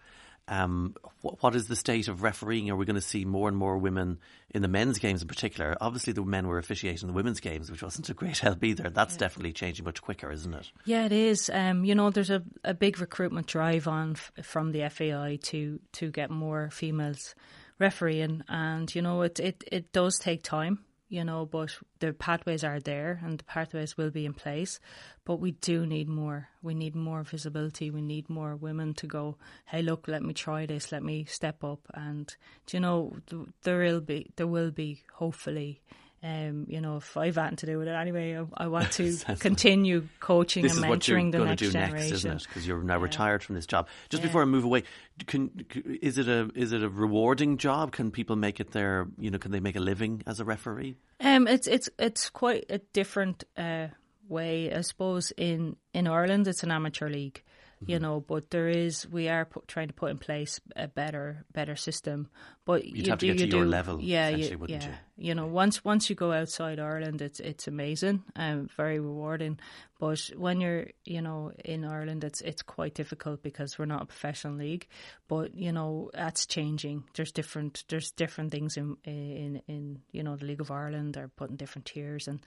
What is the state of refereeing? Are we going to see more and more women in the men's games in particular? Obviously, the men were officiating the women's games, which wasn't a great help either. That's definitely changing much quicker, isn't it? Yeah, it is. There's a big recruitment drive on from the FAI to get more females refereeing, and it does take time. But the pathways are there and the pathways will be in place. But we do need more. We need more visibility. We need more women to go, hey, look, let me try this. Let me step up. And, there will be hopefully, if I've anything to do with it anyway, I want to continue coaching and mentoring the next generation. This is what you're going to do next, isn't it? Because you're now retired from this job. Just before I move away, is it a rewarding job? Can people make it their, can they make a living as a referee? It's quite a different way, I suppose. In Ireland, it's an amateur league. But we are trying to put in place a better system. But you'd have to get to your level, essentially, wouldn't you? Once you go outside Ireland, it's amazing, very rewarding. But when you're, in Ireland, it's quite difficult because we're not a professional league. But that's changing. There's different things in the League of Ireland. They're putting different tiers, and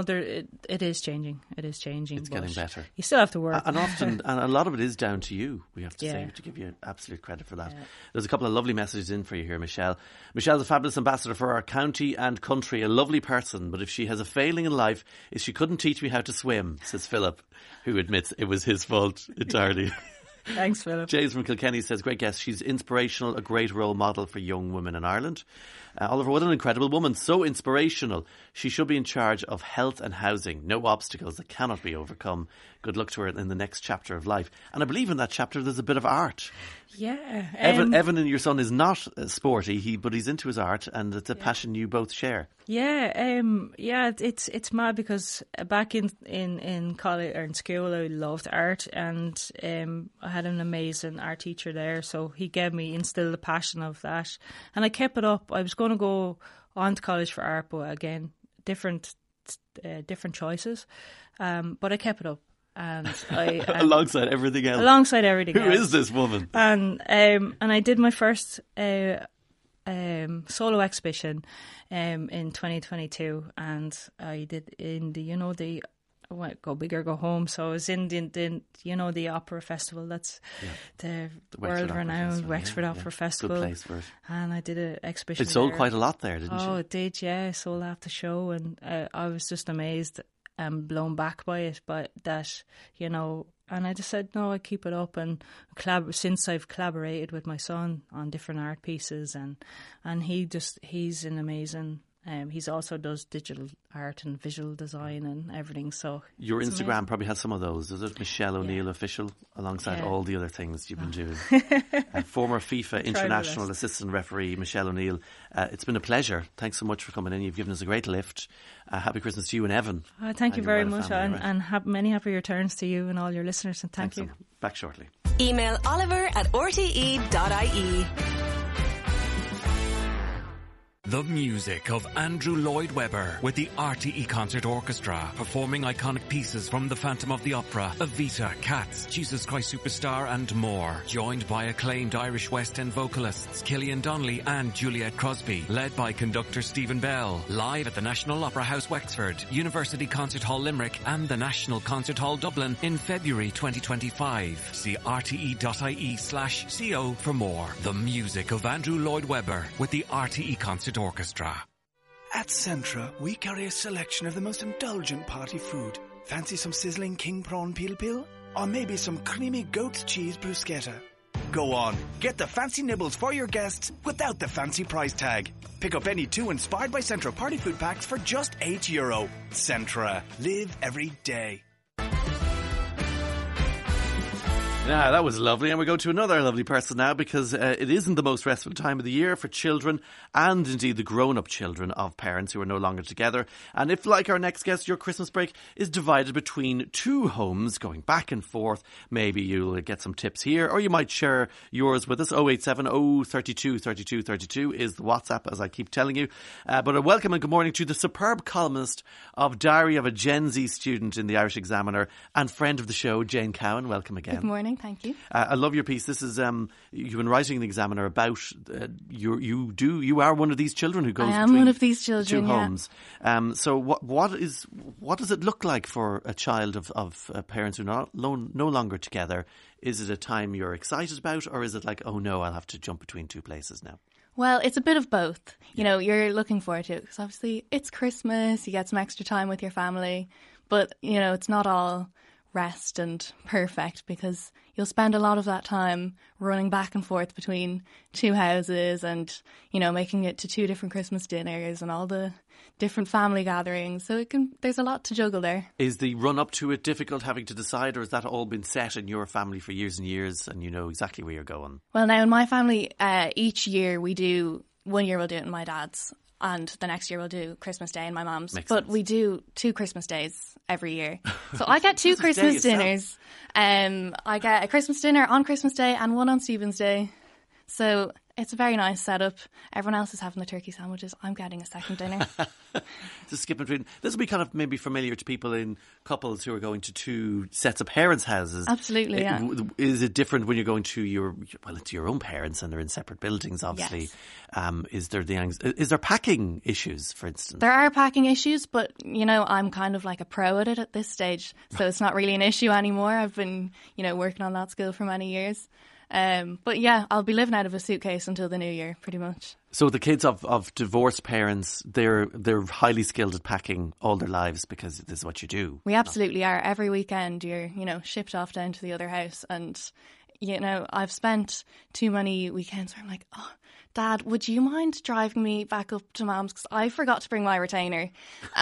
it is changing. It is changing. It's getting better. You still have to work, and often, and a lot of it is down to you. We have to say, to give you absolute credit for that. There's a couple of lovely messages in for you here, Michelle. Michelle's a fabulous ambassador for our county and country, a lovely person, but if she has a failing in life, is she couldn't teach me how to swim, says Philip, who admits it was his fault entirely. Thanks, Philip. James from Kilkenny says, great guest. She's inspirational, a great role model for young women in Ireland. Oliver, what an incredible woman. So inspirational. She should be in charge of health and housing. No obstacles that cannot be overcome. Good luck to her in the next chapter of life. And I believe in that chapter there's a bit of art. Yeah. Evan and your son is not sporty, but he's into his art, and it's a passion you both share. Yeah, it's mad because back in college or in school I loved art, and I had an amazing art teacher there, so he instilled the passion of that, and I kept it up. I was going to go on to college for art, but again, different choices, but I kept it up. And alongside everything else. Who is this woman? And I did my first solo exhibition in 2022, and I did in the Go Big or Go Home. So I was in the opera festival. That's the world renowned Wexford Opera Festival. Good place for it. And I did an exhibition. It sold quite a lot there, didn't you? Oh, it did. Yeah, I sold out the show, and I was just amazed and blown back by it. But that, and I just said, no, I keep it up. And since I've collaborated with my son on different art pieces, and he's an amazing He's also does digital art and visual design and everything. So your Instagram amazing. probably has some of those, is it? Michelle O'Neill Official, alongside all the other things you've been doing. Former FIFA international assistant referee Michelle O'Neill. It's been a pleasure. Thanks so much for coming in. You've given us a great lift. Happy Christmas to you and Evan. Thank you very much, and many happy returns to you and all your listeners. And thank you. Back shortly. Email oliver@rte.ie. The music of Andrew Lloyd Webber with the RTE Concert Orchestra, performing iconic pieces from The Phantom of the Opera, Evita, Cats, Jesus Christ Superstar and more. Joined by acclaimed Irish West End vocalists Killian Donnelly and Juliette Crosby, led by conductor Stephen Bell. Live at the National Opera House Wexford, University Concert Hall Limerick and the National Concert Hall Dublin in February 2025. See rte.ie/co for more. The music of Andrew Lloyd Webber with the RTE Concert Orchestra. At Centra, we carry a selection of the most indulgent party food. Fancy some sizzling king prawn pil pil? Or maybe some creamy goat's cheese bruschetta? Go on, get the fancy nibbles for your guests without the fancy price tag. Pick up any two inspired by Centra party food packs for just €8. Centra, live every day. Yeah, that was lovely. And we go to another lovely person now, because it isn't the most restful time of the year for children and indeed the grown-up children of parents who are no longer together. And if, like our next guest, your Christmas break is divided between two homes going back and forth, maybe you'll get some tips here, or you might share yours with us. 087 032 32 32 is the WhatsApp, as I keep telling you. But a welcome and good morning to the superb columnist of Diary of a Gen Z Student in the Irish Examiner and friend of the show, Jane Cowan. Welcome again. Good morning. Thank you. I love your piece. This is you've been writing in the Examiner about you are one of these children who goes. I am one of these children. Two homes. So what does it look like for a child of parents who are no longer together? Is it a time you're excited about, or is it like, oh no, I'll have to jump between two places now? Well, it's a bit of both. You know, you're looking forward to it because obviously it's Christmas. You get some extra time with your family, but you know it's not all rest and perfect because you'll spend a lot of that time running back and forth between two houses and, you know, making it to two different Christmas dinners and all the different family gatherings. So there's a lot to juggle there. Is the run up to it difficult, having to decide, or has that all been set in your family for years and years and you know exactly where you're going? Well, now in my family, each year we do, one year we'll do it in my dad's, and the next year we'll do Christmas Day in my mum's. But we do 2 Christmas days every year. So I get 2 Christmas dinners. I get a Christmas dinner on Christmas Day and one on Stephen's Day. So it's a very nice setup. Everyone else is having the turkey sandwiches. I'm getting a second dinner. Just skip between. This will be kind of maybe familiar to people in couples who are going to 2 sets of parents' houses. Absolutely, yeah. Is it different when you're going to it's your own parents and they're in separate buildings, obviously? Yes. Is there packing issues, for instance? There are packing issues, but, you know, I'm kind of like a pro at it at this stage. So it's not really an issue anymore. I've been, you know, working on that skill for many years. But yeah, I'll be living out of a suitcase until the new year, pretty much. So the kids of divorced parents, they're highly skilled at packing all their lives because this is what you do. We absolutely are. Every weekend you're, you know, shipped off down to the other house, and, you know, I've spent too many weekends where I'm like, oh, Dad, would you mind driving me back up to Mum's because I forgot to bring my retainer?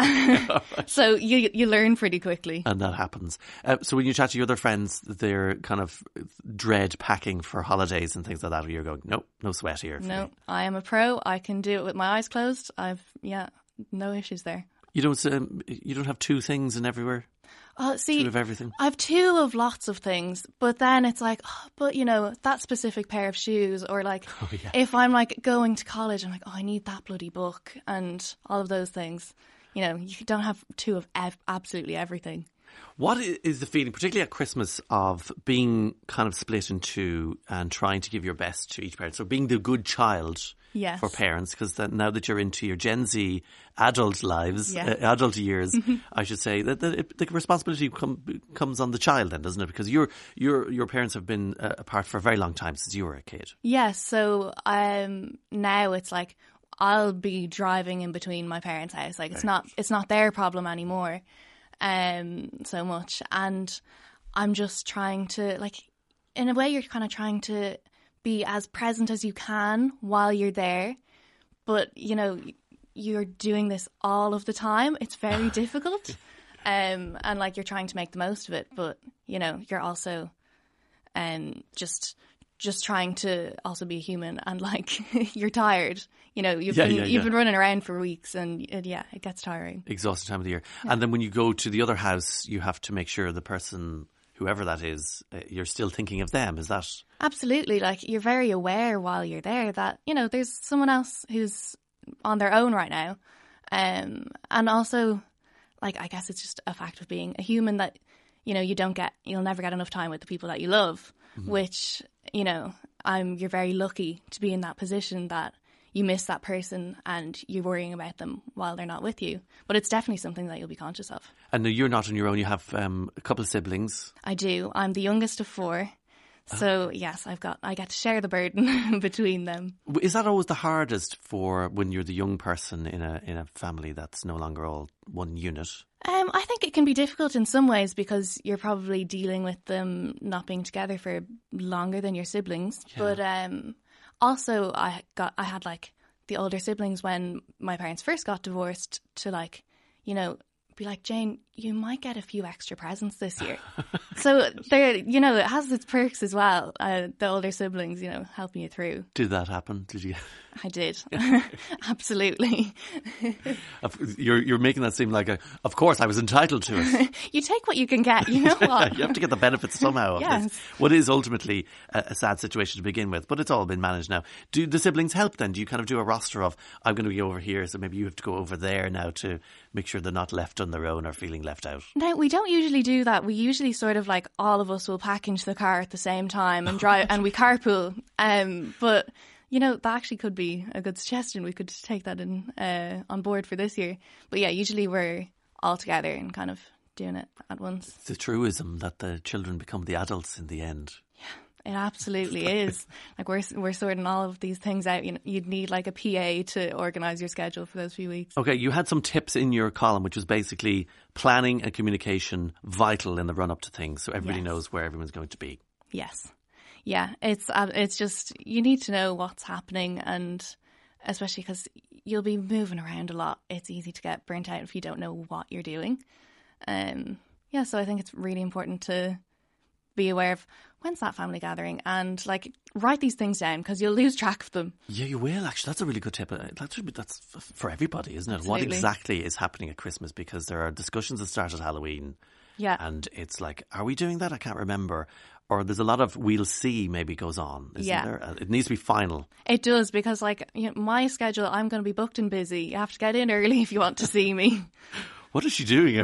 So you learn pretty quickly. And that happens. So when you chat to your other friends, they're kind of dread packing for holidays and things like that, or you're going, no sweat here. No, I am a pro. I can do it with my eyes closed. No issues there. You don't have 2 things in everywhere? See, 2 of everything. I have 2 of lots of things, but then it's like, but you know, that specific pair of shoes, or like, if I'm like going to college, I'm like, I need that bloody book and all of those things. You know, you don't have 2 of absolutely everything. What is the feeling, particularly at Christmas, of being kind of split in 2 and trying to give your best to each parent? So being the good child for parents, because now that you're into your Gen Z adult lives, adult years, I should say, that the responsibility comes on the child then, doesn't it? Because your parents have been apart for a very long time, since you were a kid. Yes, so now it's like I'll be driving in between my parents' house. Like it's not their problem anymore. So much, and I'm just trying to, like, in a way you're kind of trying to be as present as you can while you're there, but you know you're doing this all of the time. It's very difficult. And like you're trying to make the most of it, but you know, you're also just trying to also be a human, and like you're tired. You know, you've been running around for weeks, and it gets tiring. Exhausting time of the year. Yeah. And then when you go to the other house, you have to make sure the person, whoever that is, you're still thinking of them. Is that? Absolutely. Like, you're very aware while you're there that, you know, there's someone else who's on their own right now. And also, like, I guess it's just a fact of being a human that, you know, you'll never get enough time with the people that you love, which, you know, you're very lucky to be in that position that you miss that person and you're worrying about them while they're not with you. But it's definitely something that you'll be conscious of. And you're not on your own. You have a couple of siblings. I do. I'm the youngest of 4. So, yes, I get to share the burden between them. Is that always the hardest for when you're the young person in a family that's no longer all one unit? I think it can be difficult in some ways because you're probably dealing with them not being together for longer than your siblings. Yeah. But also, I had like the older siblings when my parents first got divorced to, like, you know, be like, Jane, you might get a few extra presents this year. So there, you know, it has its perks as well. The older siblings, you know, helping you through. Did that happen? Did you? I did. Absolutely. You're making that seem like of course I was entitled to it. You take what you can get, you know what? You have to get the benefits somehow of this. What is ultimately a sad situation to begin with, but it's all been managed now. Do the siblings help then? Do you kind of do a roster of, I'm going to be over here, so maybe you have to go over there now to make sure they're not left on their own or feeling left out? No, we don't usually do that. We usually sort of like all of us will pack into the car at the same time and drive and we carpool. But you know, that actually could be a good suggestion. We could take that in on board for this year. But yeah, usually we're all together and kind of doing it at once. It's a truism that the children become the adults in the end. Yeah, it absolutely is. Like we're sorting all of these things out. You know, you'd need like a PA to organise your schedule for those few weeks. Okay, you had some tips in your column, which was basically planning and communication vital in the run up to things, so everybody knows where everyone's going to be. Yes. Yeah, it's just, you need to know what's happening, and especially because you'll be moving around a lot. It's easy to get burnt out if you don't know what you're doing. So I think it's really important to be aware of when's that family gathering and like write these things down because you'll lose track of them. Yeah, you will actually. That's a really good tip. That's for everybody, isn't it? Absolutely. What exactly is happening at Christmas, because there are discussions that start at Halloween. Yeah. And it's like, are we doing that? I can't remember. Or there's a lot of we'll see maybe goes on, isn't there? It needs to be final. It does, because like, you know, my schedule, I'm going to be booked and busy. You have to get in early if you want to see me. What is she doing?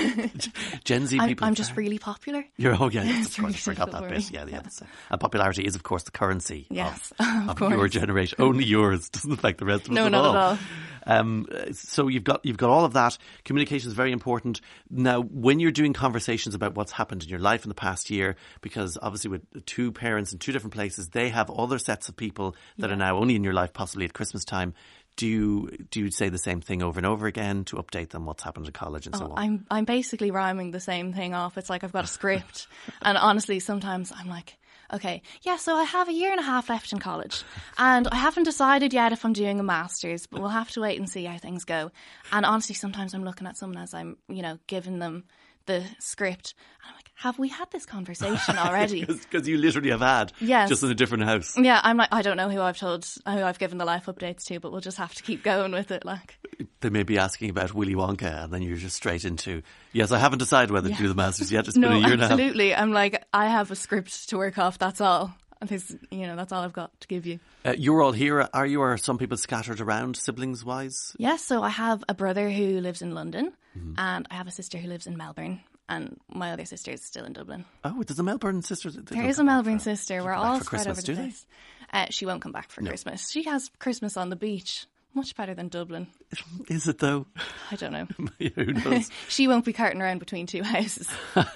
Gen Z people. I'm just really popular. Of course, I forgot that bit. Yeah. And popularity is, of course, the currency of your generation. Only yours. Doesn't affect the rest of us at all. No, not at all. So you've got all of that. Communication is very important. Now, when you're doing conversations about what's happened in your life in the past year, because obviously with 2 parents in 2 different places, they have other sets of people that are now only in your life, possibly at Christmas time. Do you say the same thing over and over again to update them what's happened at college and so on? I'm basically rhyming the same thing off. It's like I've got a script. And honestly, sometimes I'm like, okay, yeah, so I have a year and a half left in college and I haven't decided yet if I'm doing a master's, but we'll have to wait and see how things go. And honestly, sometimes I'm looking at someone as I'm, you know, giving them the script and I'm like, have we had this conversation already? Because you literally have had, just in a different house. Yeah, I'm like, I don't know who I've given the life updates to, but we'll just have to keep going with it. Like, they may be asking about Willy Wonka and then you're just straight into, yes, I haven't decided whether to do the masters yet. It's been a year and a half. Absolutely. I'm like, I have a script to work off, that's all. That's all I've got to give you. You're all here, are you? Or are some people scattered around, siblings-wise? Yes, so I have a brother who lives in London, and I have a sister who lives in Melbourne, and my other sister is still in Dublin. Oh, there's a Melbourne sister? There is a Melbourne sister. We're all spread over the place. She won't come back for Christmas. She has Christmas on the beach. Much better than Dublin. Is it though? I don't know. Who knows? She won't be carting around between 2 houses.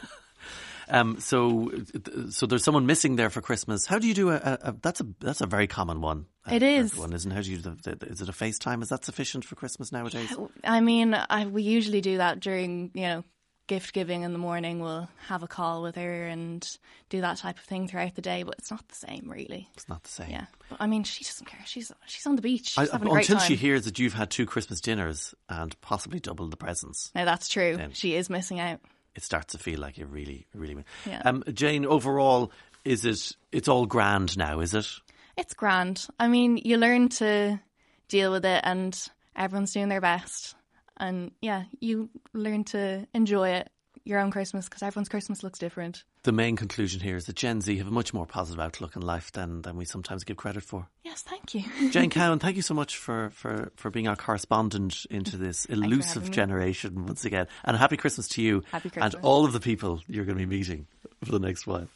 So there's someone missing there for Christmas. How do you do that's a very common one. It is. One, isn't it? How do you is it a FaceTime? Is that sufficient for Christmas nowadays? I mean, we usually do that during, you know, gift giving in the morning, we'll have a call with her and do that type of thing throughout the day, but it's not the same, really. It's not the same. Yeah, but I mean, she doesn't care. She's on the beach. She's having a great until time. she hears that you've had 2 Christmas dinners and possibly double the presents. Now that's true. Then she is missing out. It starts to feel like you really, really. Yeah. Jane, overall, it's all grand now, is it? It's grand. I mean, you learn to deal with it, and everyone's doing their best. And yeah, you learn to enjoy it, your own Christmas, because everyone's Christmas looks different. The main conclusion here is that Gen Z have a much more positive outlook in life than we sometimes give credit for. Yes, thank you. Jane Cowan, thank you so much for being our correspondent into this elusive generation once again. And a happy Christmas to you. Happy Christmas. And all of the people you're going to be meeting for the next while.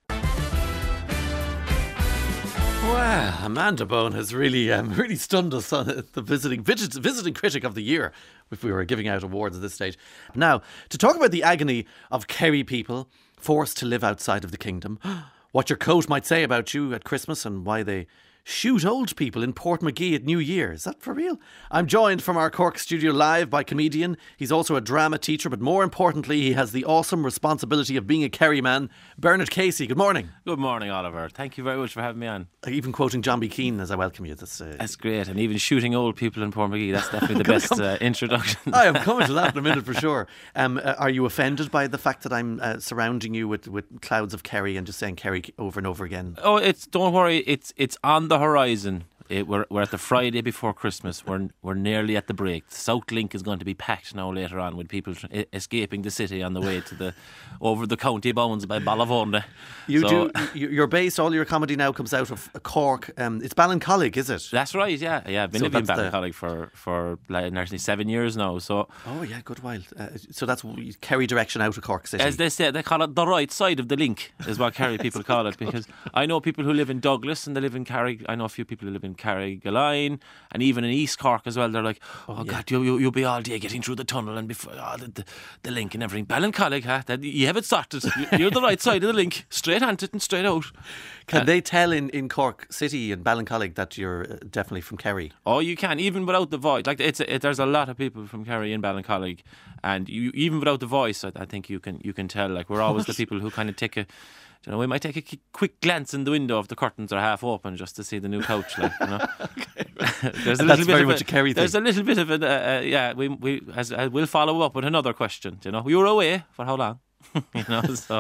Well, Amanda Bone has really stunned us on the visiting critic of the year, if we were giving out awards at this stage. Now, to talk about the agony of Kerry people forced to live outside of the kingdom, what your coat might say about you at Christmas, and why they shoot old people in Portmagee at New Year. Is that for real? I'm joined from our Cork studio live by comedian. He's also a drama teacher, but more importantly, he has the awesome responsibility of being a Kerry man. Bernard Casey, good morning. Good morning, Oliver. Thank you very much for having me on. Even quoting John B. Keane as I welcome you. That's great. And even shooting old people in Portmagee, that's definitely the best introduction. I am coming to that in a minute for sure. Are you offended by the fact that I'm surrounding you with clouds of Kerry and just saying Kerry over and over again? Oh, don't worry. It's on the horizon. We're at the Friday before Christmas. We're nearly at the break. The South Link is going to be packed now later on with people escaping the city on the way to over the county bounds by Ballyvourney. You're based, all your comedy now comes out of Cork. It's Ballincollig, is it? That's right, yeah. I've been living in Ballincollig for like nearly 7 years now. So. Oh yeah, good while. So that's Kerry direction out of Cork City. As they say, they call it the right side of the link, is what Kerry people call it. Because I know people who live in Douglas and they live in Carrig. I know a few people who live in Carrigaline and even in East Cork as well. They're like, God, you'll be all day getting through the tunnel and before the link and everything. Ballincollig, you have it sorted. You're the right side of the link. Straight on it and straight out. Can they tell in Cork City and Ballincollig that you're definitely from Kerry? Oh, you can, even without the voice. Like there's a lot of people from Kerry in Ballincollig, and even without the voice, I think you can tell. Like we're always the people who kind of we might take a quick glance in the window if the curtains are half open just to see the new couch. Like, you know, there's a little bit of a Kerry thing. There's a little bit of it. We'll follow up with another question. You know, you were away for how long? You know, so.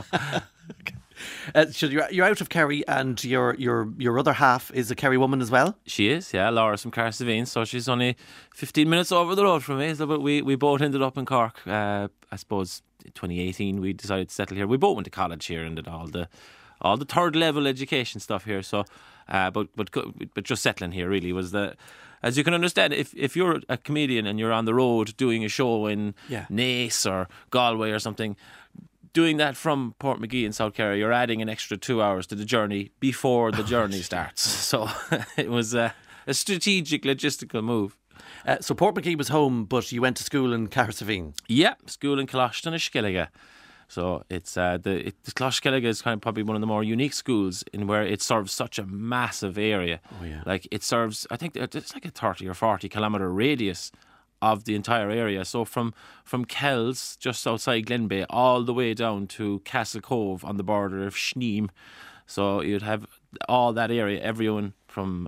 So you're out of Kerry, and your other half is a Kerry woman as well? She is, yeah. Laura's from Carsavine, so she's only 15 minutes over the road from me. So, but we both ended up in Cork. I suppose 2018 we decided to settle here. We both went to college here and did all the third level education stuff here. So, but just settling here really was the. As you can understand, if you're a comedian and you're on the road doing a show in Naas or Galway or something. Doing that from Portmagee in South Kerry, you're adding an extra 2 hours to the journey before the journey starts. So it was a strategic, logistical move. So Portmagee was home, but you went to school in Carsavine. Yeah, school in Colashton and Skellige. So it's the Colashton is kind of probably one of the more unique schools in where it serves such a massive area. Oh yeah, like it serves. I think it's like a 30 or 40 kilometre radius of the entire area. So from Kells, just outside Glenbeigh, all the way down to Castle Cove on the border of Schneem. So you'd have all that area. Everyone from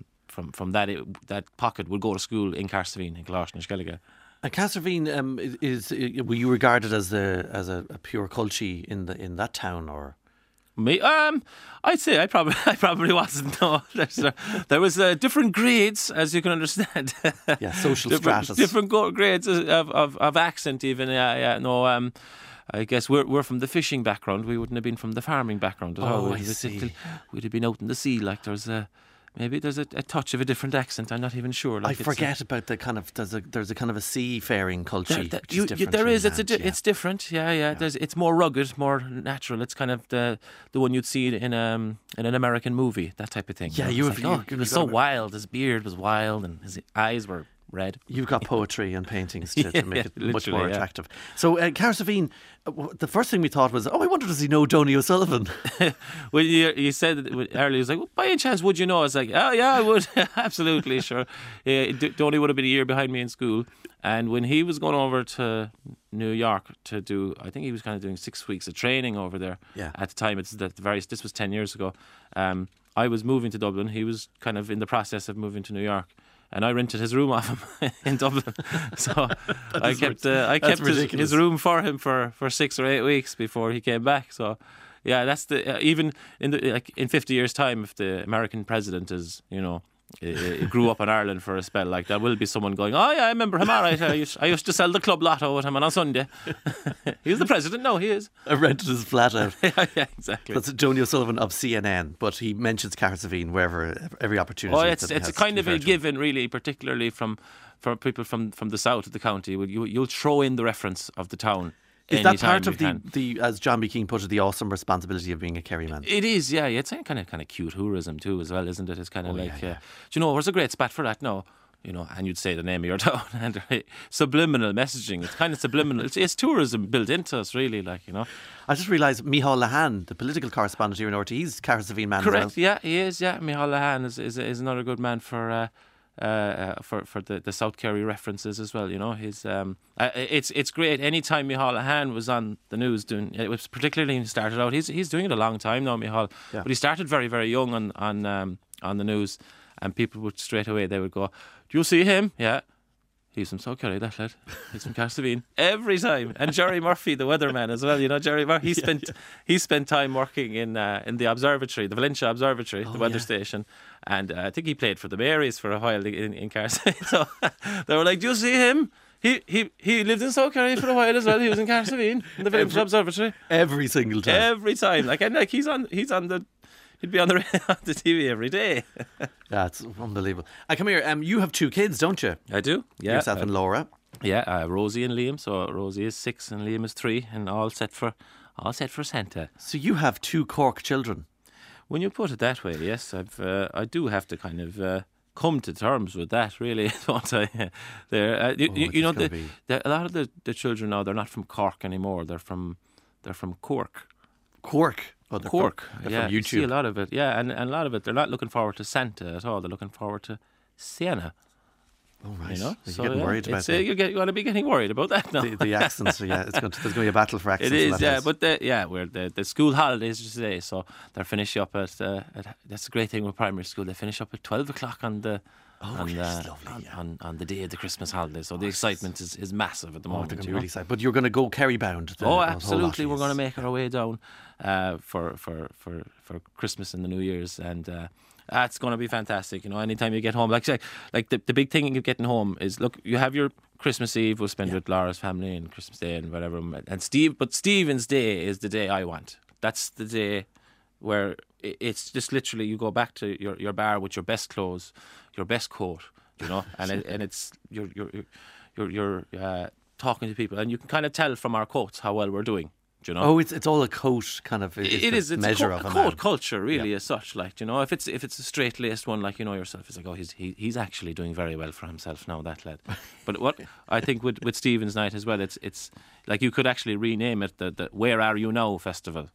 that pocket would go to school in Carsavine, in Colashton and Skellige. And Carsavine were you regarded as a pure culture in that town, or? Me, I'd say I probably wasn't. No, there was different grades, as you can understand. Yeah, social stratus. Different grades of accent, even. Yeah. No, I guess we're from the fishing background. We wouldn't have been from the farming background at all. I see. We'd have been out in the sea. Like maybe there's a touch of a different accent. I'm not even sure. Like I forget about the kind of there's a kind of a seafaring culture. There is. It's different. Yeah. It's more rugged, more natural. It's kind of the one you'd see in an American movie, that type of thing. Yeah, he was so wild. His beard was wild, and his eyes were red. You've got poetry and paintings to make it much more attractive. So, Cara Savine, the first thing we thought was, I wonder, does he know Donny O'Sullivan? Well, you said earlier, he was like, well, by any chance, would you know? I was like, oh, yeah, I would. Absolutely, sure. Donny would have been a year behind me in school. And when he was going over to New York to do, I think he was kind of doing 6 weeks of training over there at the time. This was 10 years ago. I was moving to Dublin. He was kind of in the process of moving to New York. And I rented his room off him in Dublin. So I kept his room for him for 6 or 8 weeks before he came back. So yeah, that's even in 50 years' time, if the American president is, grew up in Ireland for a spell, like there will be someone going, oh yeah, I remember him, all right, I used to sell the club lotto with him on a Sunday. He's the president. No, he is. I rented his flat out. Yeah, exactly. That's Donny O'Sullivan of CNN, but he mentions Cara Savine wherever, every opportunity. Oh, it's a kind of a given, really, particularly for people from the south of the county. You'll throw in the reference of the town. Is that part of the, as John B. Keane put it, the awesome responsibility of being a Kerry man? It is, yeah. It's kind of cute tourism too, as well, isn't it? It's kind of do you know, there's a great spot for that? No, and you'd say the name of your town and subliminal messaging. It's kind of subliminal. It's tourism built into us, really. I just realised Micheál Lehane, the political correspondent here in RTÉ, he's Cara Savine man. Correct. As well. Yeah, he is. Yeah, Micheál Lehane is another good man for the South Kerry references as well. It's great. Anytime Micheál Lehane was on the news doing it, was particularly when he started out. He's doing it a long time now, Micheál. Yeah. But he started very, very young on the news, and people would straight away they would go, "Do you see him?" Yeah. He's from South Kerry, that lad. He's from Cara Savine. Every time. And Jerry Murphy, the weatherman as well. Jerry Murphy, he spent time working in the observatory, the Valencia Observatory, the weather station. And I think he played for the Marys for a while in Cara Savine. So they were like, do you see him? He lived in South Kerry for a while as well. He was in Cara Savine, in the Valencia Observatory. Every single time. Every time. He'd be on the TV every day. Yeah, it's unbelievable. Come here. You have 2 kids, don't you? I do. Yeah. Yourself and Laura. Yeah, Rosie and Liam. So Rosie is 6 and Liam is 3, and all set for Santa. So you have 2 Cork children. When you put it that way, yes, I do have to kind of come to terms with that, really, don't I? A lot of the children now, they're not from Cork anymore. They're from Cork. Cork. Cork, from YouTube. You see a lot of it, yeah, and a lot of it, they're not looking forward to Santa at all. They're looking forward to Sienna. Oh, right. You're getting worried about that. You're going to be getting worried about that now. The accents, there's going to be a battle for accents. It is, yeah, but the school holidays today, so they're finishing up at that's the great thing with primary school. They finish up at 12 o'clock on the day of the Christmas holidays. So the excitement is massive at the moment. They're going to be really excited. But you're going to go Kerry bound. Absolutely. We're going to make our way down for Christmas and the New Year's, and it's going to be fantastic. Anytime you get home, like the big thing of getting home is, look, you have your Christmas Eve, we'll spend with Laura's family, and Christmas Day and whatever. And Stephen's Day is the day I want. That's the day where it's just literally you go back to your bar with your best clothes, your best coat, and it's you're talking to people, and you can kind of tell from our coats how well we're doing. Oh, it's all a coat kind of. It's measure of a coat culture, really, as such. If it's a straight laced one, like yourself, it's like, oh, he's actually doing very well for himself now, that lad. But what I think with Stephen's Night as well, it's like you could actually rename it the Where Are You Now Festival.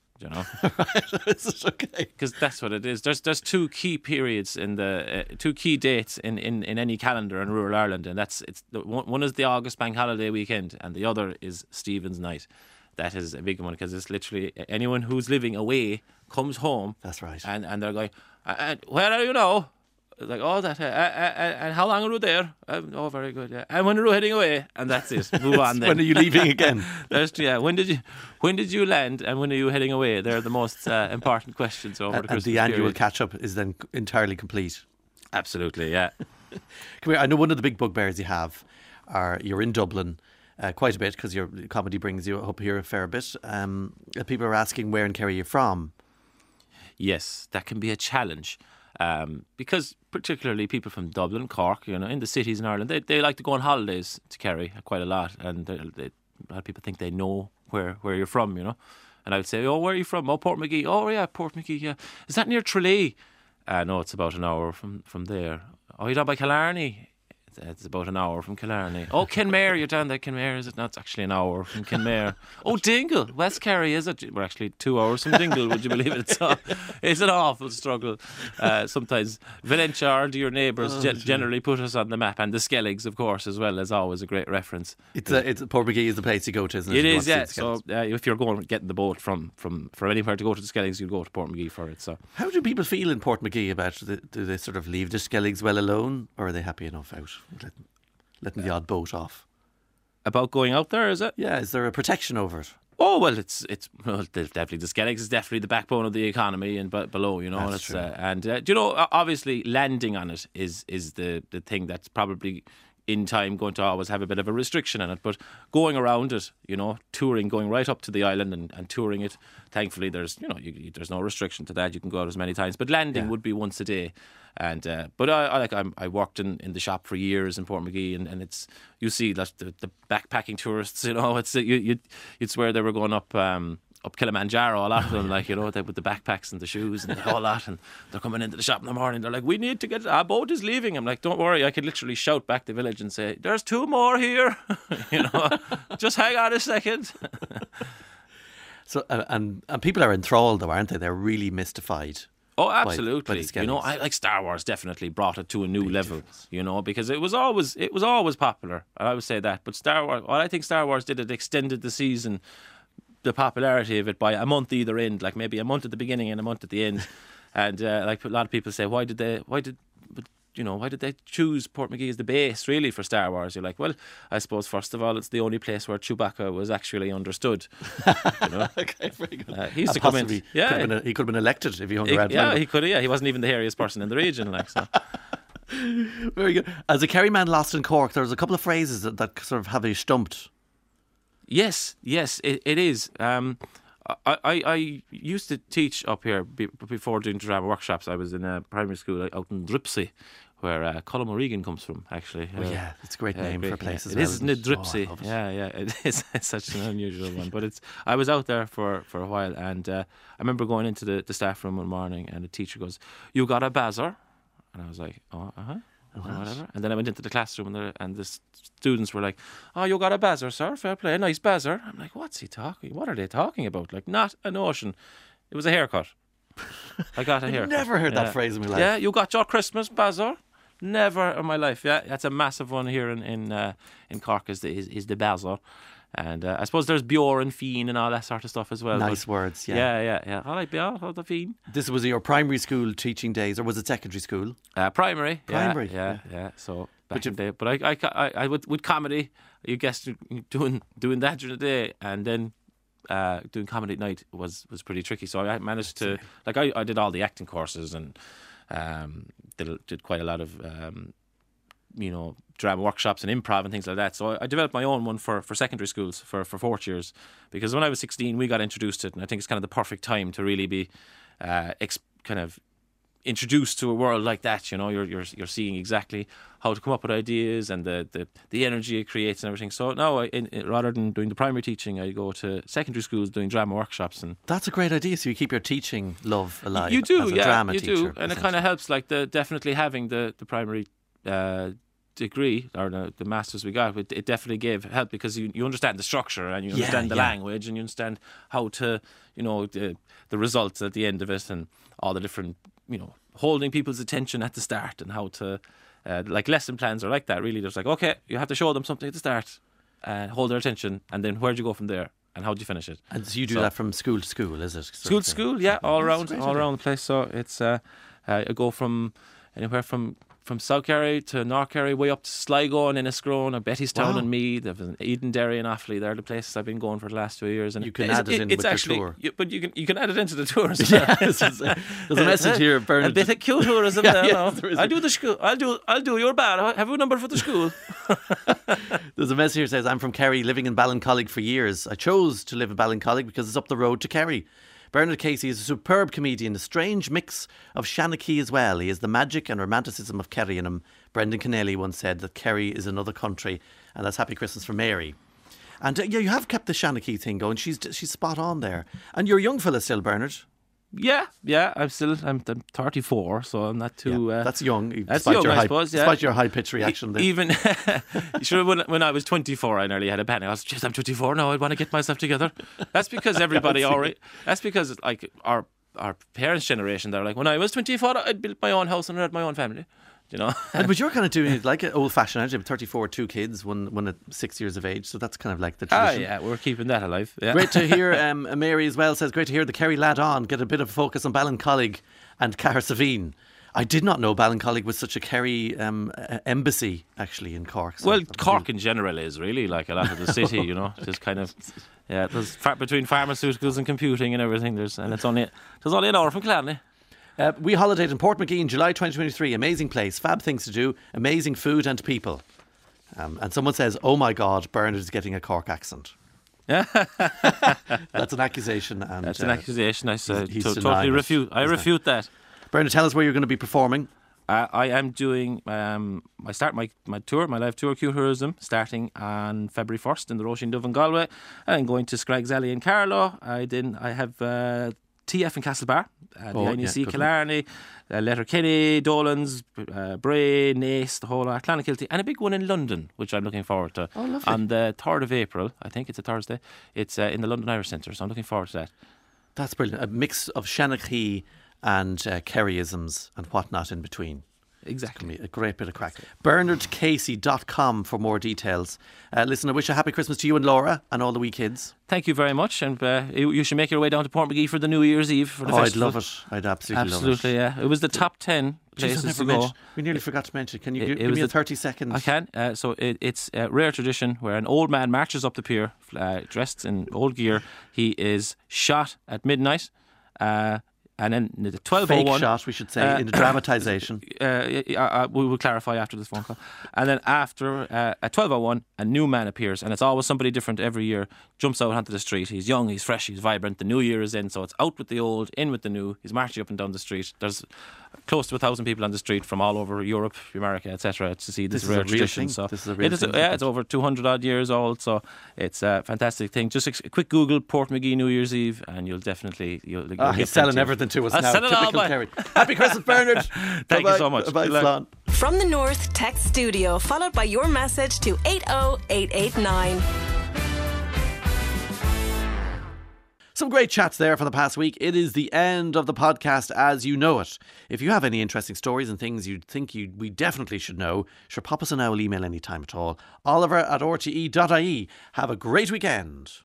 It's okay, because that's what it is. There's 2 key periods in the 2 key dates in any calendar in rural Ireland, and one is the August bank holiday weekend, and the other is Stephen's Night. That is a big one, because it's literally anyone who's living away comes home. That's right, and they're going, where are you now? Like, oh, that, and how long are you there? Oh, very good, yeah. And when are you heading away? And that's it. Move on then. When are you leaving again? When did you land, and when are you heading away? They're the most important questions over the Christmas period. And the annual catch-up is then entirely complete. Absolutely, yeah. Come here, I know one of the big bugbears you have are, you're in Dublin quite a bit, because your comedy brings you up here a fair bit. People are asking where in Kerry you're from. Yes, that can be a challenge. Because particularly people from Dublin, Cork, in the cities in Ireland, they like to go on holidays to Kerry quite a lot, and a lot of people think they know where you're from, And I would say, oh, where are you from? Oh, Portmagee. Oh, yeah, Portmagee, yeah. Is that near Tralee? No, it's about an hour from there. Oh, you're down by Killarney? It's about an hour from Killarney. Oh, Kenmare, you're down there. Kenmare, is it? No, it's actually an hour from Kenmare. Oh, Dingle, West Kerry, is it? We're actually 2 hours from Dingle, would you believe it? So it's an awful struggle. Sometimes Valentia, our dear neighbours, generally put us on the map, and the Skelligs, of course, as well, as always a great reference. It's Portmagee is the place to go to, isn't it? It is, yeah. So if you're getting the boat from anywhere to go to the Skelligs, you'd go to Portmagee for it. So how do people feel in Portmagee about it? Do they sort of leave the Skelligs well alone, or are they happy enough out, letting the odd boat off? About going out there, is it? Yeah, is there a protection over it? Oh, well, it's definitely the Skelligs is definitely the backbone of the economy and below, you know. That's true. You know, obviously landing on it is the thing that's probably in time going to always have a bit of a restriction on it, but going around it, you know, touring, going right up to the island and touring it, thankfully there's there's no restriction to that. You can go out as many times, but landing would be once a day. And but I worked in the shop for years in Portmagee, and it's, you see that the backpacking tourists, you know, it's you'd swear they were going up Kilimanjaro, a lot of them, like, you know, with the backpacks and the shoes and all that, and they're coming into the shop in the morning, they're like, we need to get, our boat is leaving. I'm like, don't worry, I could literally shout back the village and say, there's 2 more here. You know, just hang on a second. So and people are enthralled though, aren't they? They're really mystified. Oh, absolutely. By you know, I like Star Wars definitely brought it to a new level, you know, because it was always popular. I would say that. But Star Wars, what I think Star Wars did, it extended the season, the popularity of it, by a month either end, like maybe a month at the beginning and a month at the end. And like a lot of people say, why did they choose Portmagee as the base really for Star Wars? You're like, well, I suppose first of all, it's the only place where Chewbacca was actually understood. You know? Okay, very good. He used to come in. Yeah, he could have been elected if he hung around. Yeah, he could have. Yeah, he wasn't even the hairiest person in the region, like so. Very good. As a Kerry man lost in Cork, there's a couple of phrases that sort of have you stumped. Yes, it is. I used to teach up here before doing drama workshops. I was in a primary school out in Dripsey, where Colm O'Regan comes from, actually. Oh, yeah, it's a great name for a place as well. It is, isn't it? Dripsey. Oh, yeah, it is. It's such an unusual one. But I was out there for a while, and I remember going into the staff room one morning, and the teacher goes, "You got a bazzer?" And I was like, "Oh, whatever." And then I went into the classroom, and the students were like, "Oh, you got a bazzer, sir? Fair play, a nice bazzer." I'm like, "What's he talking? What are they talking about? Like, not a notion." It was a haircut. I got a haircut. Never heard that phrase in my life. Yeah, you got your Christmas bazzer? Never in my life. Yeah, that's a massive one here in Cork. Is the bazzer. And I suppose there's Bjor and Fiend and all that sort of stuff as well. Nice words, yeah. Yeah. I like Bjor, or the Fiend. This was your primary school teaching days, or was it secondary school? Primary. Primary. Yeah. So back in the day. But I with comedy, you guess doing that during the day, and then doing comedy at night was pretty tricky. So I managed to, like, I did all the acting courses and did quite a lot of drama workshops and improv and things like that. So I developed my own one for secondary schools for 4th years, because when I was 16 we got introduced to it, and I think it's kind of the perfect time to really be kind of introduced to a world like that. You know, you're seeing exactly how to come up with ideas and the energy it creates and everything. So now, rather than doing the primary teaching, I go to secondary schools doing drama workshops. And that's a great idea. So you keep your teaching love alive. You do, as a drama you teacher, do, and it kind of helps. Like definitely having the primary degree or the masters we got, it definitely help, because you understand the structure and you understand the language and you understand how to, the results at the end of it and all the different, holding people's attention at the start, and how to like lesson plans are like that really. There's like, okay, you have to show them something at the start and hold their attention, and then where'd you go from there and how do you finish it? And so you do that from school to school, is it? School to school, yeah, all around the place. So it's I go from anywhere from South Kerry to North Kerry, way up to Sligo and Inniscrone and Bettystown and Meath. There's Edenderry and Offaly. They're the places I've been going for the last 2 years. And you can add it in with your tour. But you can add it into the tours. There's a message here, Bernard. A bit of cute tourism there. I'll do the school. I'll do your bad. Have a number for the school. There's a message here that says, I'm from Kerry, living in Ballincollig for years. I chose to live in Ballincollig because it's up the road to Kerry. Bernard Casey is a superb comedian, a strange mix of Shanachie as well. He has the magic and romanticism of Kerry in him. Brendan Kennelly once said that Kerry is another country, and that's Happy Christmas for Mary. And you have kept the Shanachie thing going. She's spot on there. And you're a young fella still, Bernard. Yeah, I'm 34, so I'm not too. That's young. That's young, I suppose. Yeah. Despite your high pitched reaction, there. Even sure, when I was 24, I nearly had a panic. I was, "Jeez, I'm 24 now. I want to get myself together." That's because everybody already. That's because like our parents' generation, they're like, when I was 24, I'd built my own house and I had my own family. You know, but you're kind of doing it like an old-fashioned age. 34, 2 kids, one at 6 years of age. So that's kind of like the tradition. Yeah, we're keeping that alive. Yeah. Great to hear. Mary as well says, great to hear the Kerry lad on. Get a bit of focus on Ballincollig and Cahersiveen. I did not know Ballincollig was such a Kerry embassy actually in Cork. So well, Cork in general is really like a lot of the city. You know, just kind of there's between pharmaceuticals and computing and everything. There's only an hour from Clanley. We holidayed in Portmagee in July 2023. Amazing place, fab things to do, amazing food and people. And someone says, "Oh my God, Bernard is getting a Cork accent." That's an accusation. And that's an accusation. I totally refute. I refute that. Bernard, tell us where you're going to be performing. I am doing. I start my tour, my live tour, Q Tourism, starting on February 1st in the Roisin Dove in Galway. I'm going to Scraggs Alley in Carlow. I have. TF in Castlebar, the INEC, Killarney, Letterkenny, Dolan's, Bray, Naas, the whole lot, Clonakilty, and a big one in London, which I'm looking forward to. Oh, lovely. On the 3rd of April, I think it's a Thursday, it's in the London Irish Centre, so I'm looking forward to that. That's brilliant. A mix of Shanachie and Kerryisms and whatnot in between. Exactly. A great bit of crack. BernardCasey.com for more details. Listen, I wish a happy Christmas to you and Laura and all the wee kids. Thank you very much, and you should make your way down to Portmagee for the New Year's Eve for the festival. I'd love it. I'd absolutely love it. Absolutely, yeah. It was the top 10 places to go. We nearly forgot to mention. Can you give me a 30 seconds? I can. So it's a rare tradition where an old man marches up the pier, dressed in old gear. He is shot at midnight. And then the 12:01 fake shot, we should say, in the dramatisation. We will clarify after this phone call. And then after at 12:01, a new man appears, and it's always somebody different every year. Jumps out onto the street. He's young, he's fresh, he's vibrant. The new year is in, so it's out with the old, in with the new. He's marching up and down the street. There's close to 1,000 people on the street from all over Europe, America, etc. to see this rare tradition. So this is a real thing. It's over 200 odd years old, so it's a fantastic thing. Just a quick Google Portmagee New Year's Eve, and you'll definitely he's selling everything to us now. Typical Kerry. Happy Christmas, Bernard. Thank you so much. Bye. From the North Text Studio, followed by your message to 80889. Some great chats there for the past week. It is the end of the podcast as you know it. If you have any interesting stories and things you think we definitely should know, sure, pop us an email anytime at all. Oliver@rte.ie. Have a great weekend.